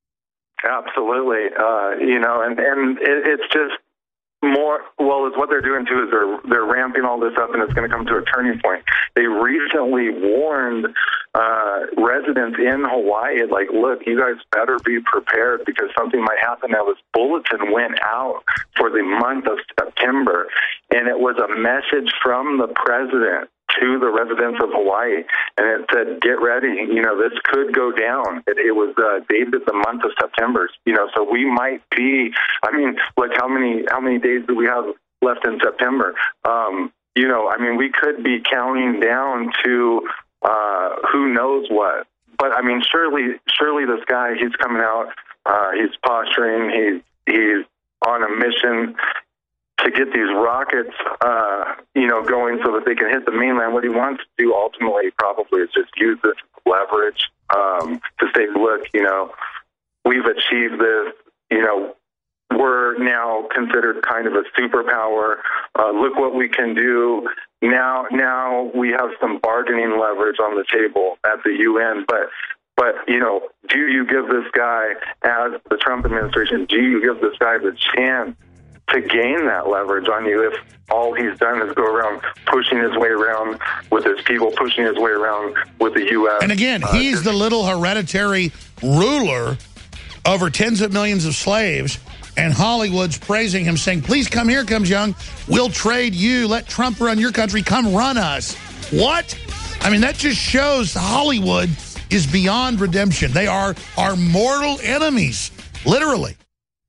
Absolutely. Uh, you know, and, and it, it's just more, well, it's what they're doing too is they're, they're ramping all this up and it's going to come to a turning point. They recently warned uh, residents in Hawaii, like, look, you guys better be prepared because something might happen. Now, this bulletin went out for the month of September, and it was a message from the president to the residents of Hawaii, and it said, get ready, you know, this could go down. It, it was uh, dated the month of September, you know, so we might be, I mean, look, how many how many days do we have left in September? Um, you know, I mean, we could be counting down to uh, who knows what. But, I mean, surely, surely this guy, he's coming out, uh, he's posturing, he's, he's on a mission to get these rockets, uh, you know, going so that they can hit the mainland. What he wants to do ultimately probably is just use this leverage um, to say, look, you know, we've achieved this, you know, we're now considered kind of a superpower. Uh, look what we can do. Now, now we have some bargaining leverage on the table at the U N, but But, you know, do you give this guy, as the Trump administration, do you give this guy the chance to gain that leverage on you if all he's done is go around pushing his way around with his people, pushing his way around with the U S? And again, uh, he's the little hereditary ruler over tens of millions of slaves, and Hollywood's praising him, saying, please come here, Kim Jong. We'll trade you. Let Trump run your country. Come run us. What? I mean, that just shows Hollywood is beyond redemption. They are our mortal enemies, literally.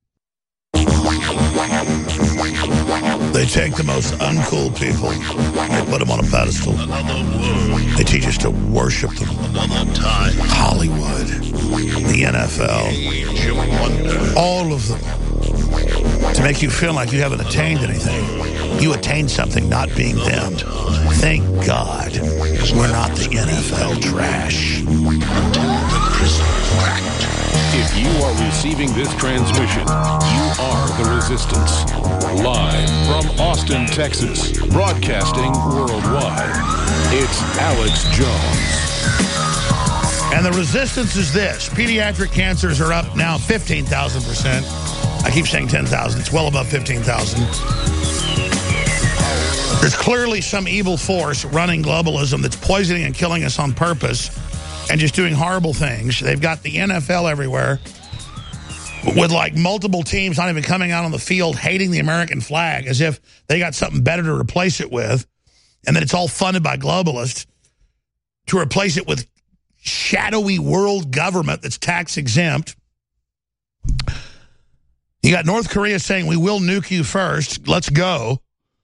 They take the most uncool people, they put them on a pedestal. They teach us to worship them. Hollywood, the N F L, all of them, to make you feel like you haven't attained anything. You attained something not being them. Thank God we're not the N F L trash. If you are receiving this transmission, you are the Resistance. Live from Austin, Texas, broadcasting worldwide, it's Alex Jones. And the Resistance is this. Pediatric cancers are up now fifteen thousand percent. I keep saying ten thousand. It's well above fifteen thousand. There's clearly some evil force running globalism that's poisoning and killing us on purpose and just doing horrible things. They've got the N F L everywhere with like multiple teams not even coming out on the field hating the American flag as if they got something better to replace it with, and then it's all funded by globalists to replace it with shadowy world government that's tax exempt. You got North Korea saying, we will nuke you first. Let's go.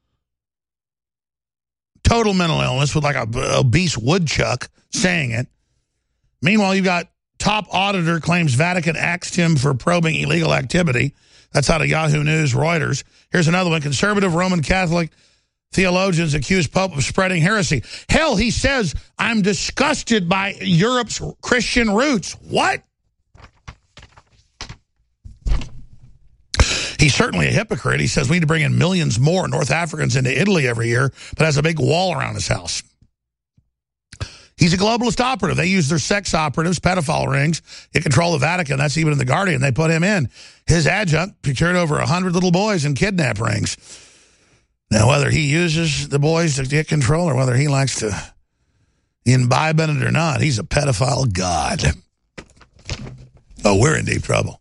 Total mental illness with like a obese woodchuck saying it. Meanwhile, you've got top auditor claims Vatican axed him for probing illegal activity. That's out of Yahoo News, Reuters. Here's another one. Conservative Roman Catholic theologians accuse Pope of spreading heresy. Hell, he says, I'm disgusted by Europe's Christian roots. What? He He's certainly a hypocrite. He says we need to bring in millions more North Africans into Italy every year, but has a big wall around his house. He's a globalist operative. They use their sex operatives, pedophile rings, to control the Vatican. That's even in The Guardian. They put him in. His adjunct procured over one hundred little boys in kidnap rings. Now, whether he uses the boys to get control or whether he likes to imbibe in it or not, he's a pedophile god. Oh, we're in deep trouble.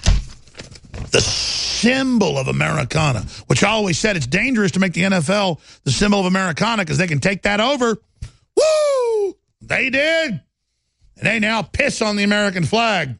The symbol of Americana, which I always said it's dangerous to make the N F L the symbol of Americana because they can take that over. Woo! They did. And they now piss on the American flag.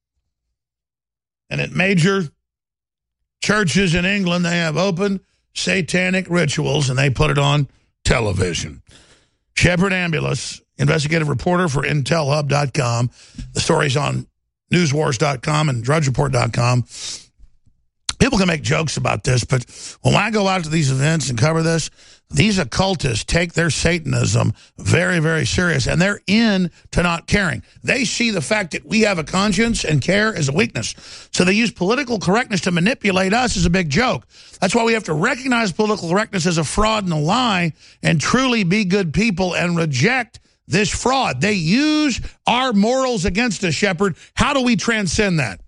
And at major churches in England, they have open satanic rituals, and they put it on television. Shepard Ambulance, investigative reporter for Intel Hub dot com. The story's on news wars dot com and drudge report dot com. People can make jokes about this, but when I go out to these events and cover this, these occultists take their Satanism very, very serious, and they're in to not caring. They see the fact that we have a conscience and care as a weakness. So they use political correctness to manipulate us as a big joke. That's why we have to recognize political correctness as a fraud and a lie and truly be good people and reject this fraud. They use our morals against us, Shepard. How do we transcend that?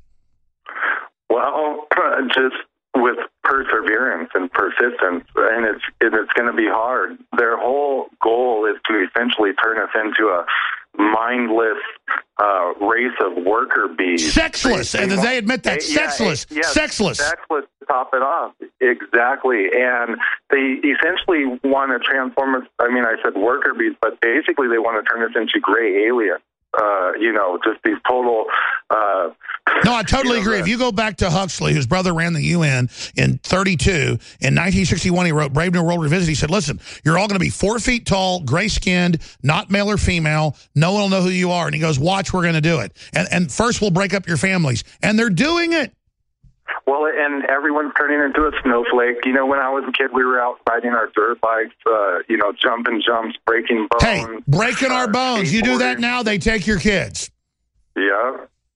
Well, just with perseverance and persistence, and it's it's going to be hard. Their whole goal is to essentially turn us into a mindless uh, race of worker bees. Sexless, they, they, and they admit that. They, sexless. Yeah, yes, sexless. Sexless to top it off. Exactly. And they essentially want to transform us. I mean, I said worker bees, but basically they want to turn us into gray aliens. Uh, you know, just these total... Uh, no, I totally you know, agree. If you go back to Huxley, whose brother ran the U N in thirty-two, in nineteen sixty-one, he wrote Brave New World Revisited. He said, listen, you're all going to be four feet tall, gray-skinned, not male or female. No one will know who you are. And he goes, watch, we're going to do it. And, and first we'll break up your families. And they're doing it. Well, and everyone's turning into a snowflake. You know, when I was a kid, we were out riding our dirt bikes, uh, you know, jumping jumps, breaking bones. Hey, breaking uh, our bones. You do that now, they take your kids. Yeah.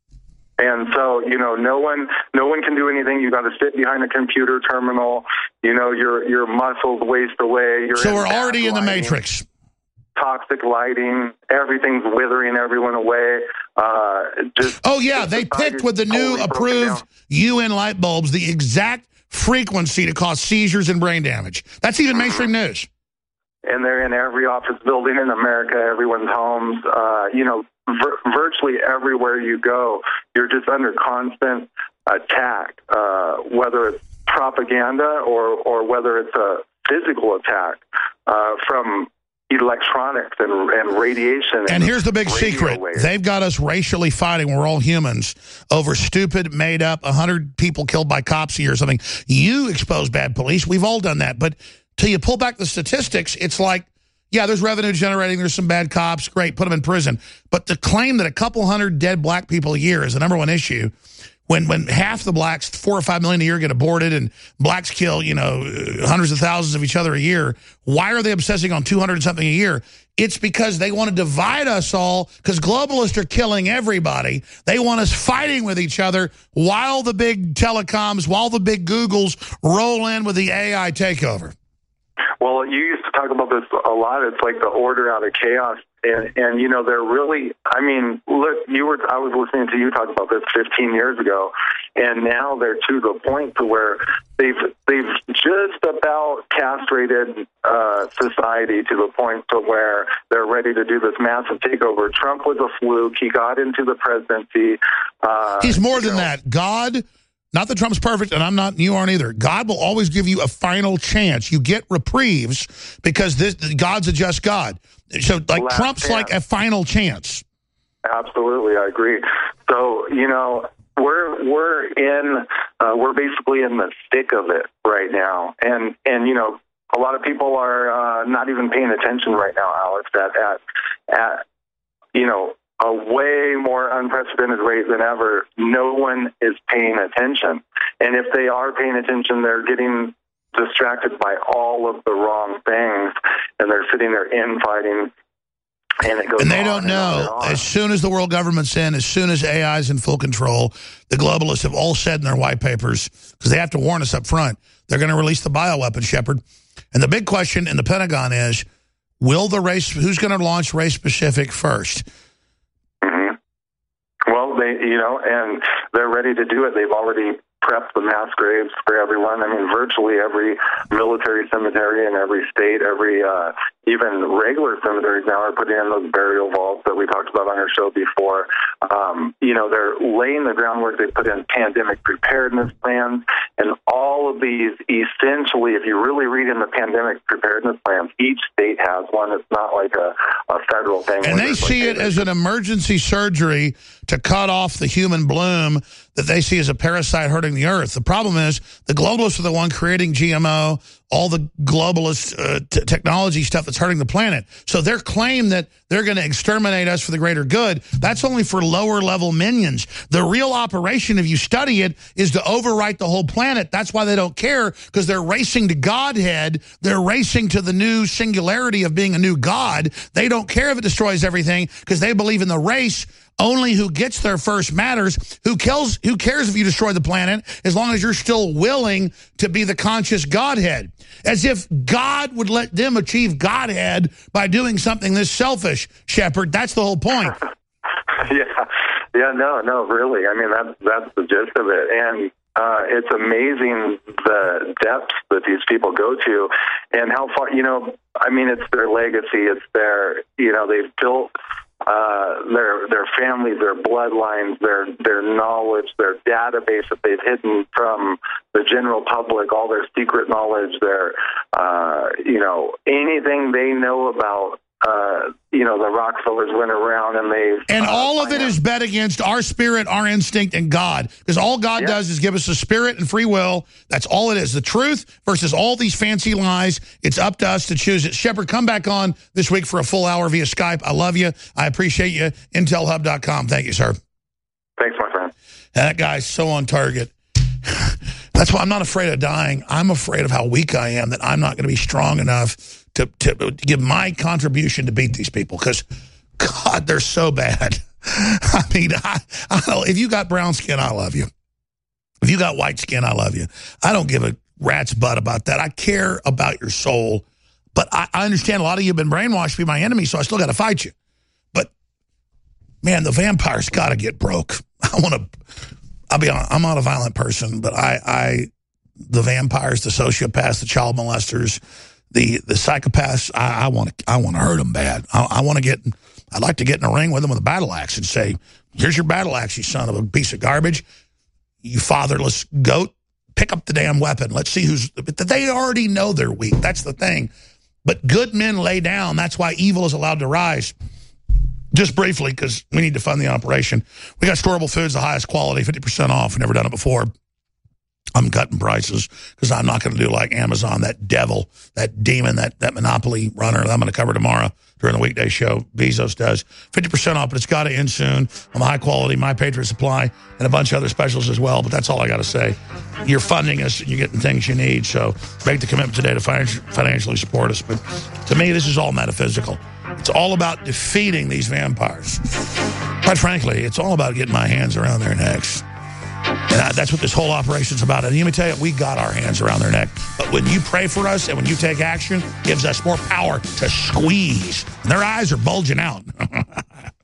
And so, you know, no one no one can do anything. You got to sit behind a computer terminal. You know, your your muscles waste away. You're so in we're already lighting, in the Matrix. Toxic lighting. Everything's withering everyone away. Uh, just oh, yeah, they picked with the new approved U N light bulbs the exact frequency to cause seizures and brain damage. That's even mainstream news. And they're in every office building in America, everyone's homes. Uh, you know, vir virtually everywhere you go, you're just under constant attack, uh, whether it's propaganda or, or whether it's a physical attack uh, from electronics and, and radiation. And, and here's the big secret. Waves. They've got us racially fighting. We're all humans over stupid, made up, one hundred people killed by cops a year or something. You expose bad police. We've all done that. But till you pull back the statistics, it's like, yeah, there's revenue generating. There's some bad cops. Great, put them in prison. But to claim that a couple hundred dead black people a year is the number one issue, when when half the blacks, four or five million a year, get aborted and blacks kill, you know, hundreds of thousands of each other a year, why are they obsessing on two hundred something a year? It's because they want to divide us all because globalists are killing everybody. They want us fighting with each other while the big telecoms, while the big Googles roll in with the A I takeover. Well, you used to talk about this a lot. It's like the order out of chaos. And, and you know, they're really, I mean, look, you were, I was listening to you talk about this fifteen years ago, and now they're to the point to where they've, they've just about castrated uh, society to the point to where they're ready to do this massive takeover. Trump was a fluke. He got into the presidency. Uh, He's more than know. that. God... Not that Trump's perfect, and I'm not, you aren't either. God will always give you a final chance. You get reprieves because this God's a just God. So, like, Last Trump's chance. Like a final chance. Absolutely, I agree. So, you know, we're we're in uh, we're basically in the thick of it right now, and and you know, a lot of people are uh, not even paying attention right now, Alex. At at at you know. a way more unprecedented rate than ever. No one is paying attention. And if they are paying attention, they're getting distracted by all of the wrong things, and they're sitting there infighting And, it goes and they on don't and know, on and on. as soon as the world government's in, as soon as A I is in full control, the globalists have all said in their white papers, because they have to warn us up front, they're going to release the bioweapon, Shepard. And the big question in the Pentagon is, will the race, who's going to launch race-specific first? Mm-hmm. Well, they, you know, and they're ready to do it. They've already prepped the mass graves for everyone. I mean, virtually every military cemetery in every state, every uh, even regular cemeteries now are putting in those burial vaults that we talked about on our show before. Um, you know, they're laying the groundwork. They put in pandemic preparedness plans, and all of these essentially, if you really read in the pandemic preparedness plans, each state has one. It's not like a, a federal thing. And they see like, it as an emergency surgery to cut off the human bloom that they see as a parasite hurting the earth. The problem is the globalists are the one creating G M O, all the globalist uh, t technology stuff that's hurting the planet. So their claim that they're going to exterminate us for the greater good, that's only for lower level minions. The real operation, if you study it, is to overwrite the whole planet. That's why they don't care, because they're racing to Godhead. They're racing to the new singularity of being a new God. They don't care if it destroys everything, because they believe in the race. Only who gets there first matters. Who kills, who cares if you destroy the planet, as long as you're still willing to be the conscious Godhead. As if God would let them achieve Godhead by doing something this selfish, Shepard. That's the whole point. yeah, yeah, no, no, really. I mean, that's, that's the gist of it. And uh, it's amazing the depths that these people go to and how far, you know, I mean, it's their legacy. It's their, you know, they've built uh, their their families, their bloodlines, their their knowledge, their database that they've hidden from the general public, all their secret knowledge, their, uh, you know, anything they know about, uh, you know, the Rockefellers went around and they... And uh, all of it is bet against our spirit, our instinct, and God. Because all God yeah. does is give us a spirit and free will. That's all it is. The truth versus all these fancy lies. It's up to us to choose it. Shepard, come back on this week for a full hour via Skype. I love you. I appreciate you. Intel Hub dot com. Thank you, sir. Thanks, my friend. That guy's so on target. That's why I'm not afraid of dying. I'm afraid of how weak I am, that I'm not going to be strong enough to, to, to give my contribution to beat these people. Because, God, they're so bad. I mean, I, I don't, if you got brown skin, I love you. If you got white skin, I love you. I don't give a rat's butt about that. I care about your soul. But I, I understand a lot of you have been brainwashed to be my enemy, so I still got to fight you. But, man, the vampire's got to get broke. I want to... I'll be honest, I'm not a violent person, but I, I, the vampires, the sociopaths, the child molesters, the the psychopaths, I, I want to, I want to hurt them bad. I, I want to get, I'd like to get in a ring with them with a battle axe and say, "Here's your battle axe, you son of a piece of garbage, you fatherless goat. Pick up the damn weapon. Let's see who's." But they already know they're weak. That's the thing. But good men lay down. That's why evil is allowed to rise. Just briefly, because we need to fund the operation. We got Storable Foods, the highest quality, fifty percent off. We've never done it before. I'm cutting prices because I'm not going to do like Amazon, that devil, that demon, that, that monopoly runner that I'm going to cover tomorrow during the weekday show. Bezos does. fifty percent off, but it's got to end soon. I'm high quality, My Patriot Supply, and a bunch of other specials as well. But that's all I got to say. You're funding us and you're getting things you need. So make the commitment today to financially support us. But to me, this is all metaphysical. It's all about defeating these vampires. Quite frankly, it's all about getting my hands around their necks. And I, that's what this whole operation's about. And let me tell you, we got our hands around their neck. But when you pray for us and when you take action, it gives us more power to squeeze. And their eyes are bulging out.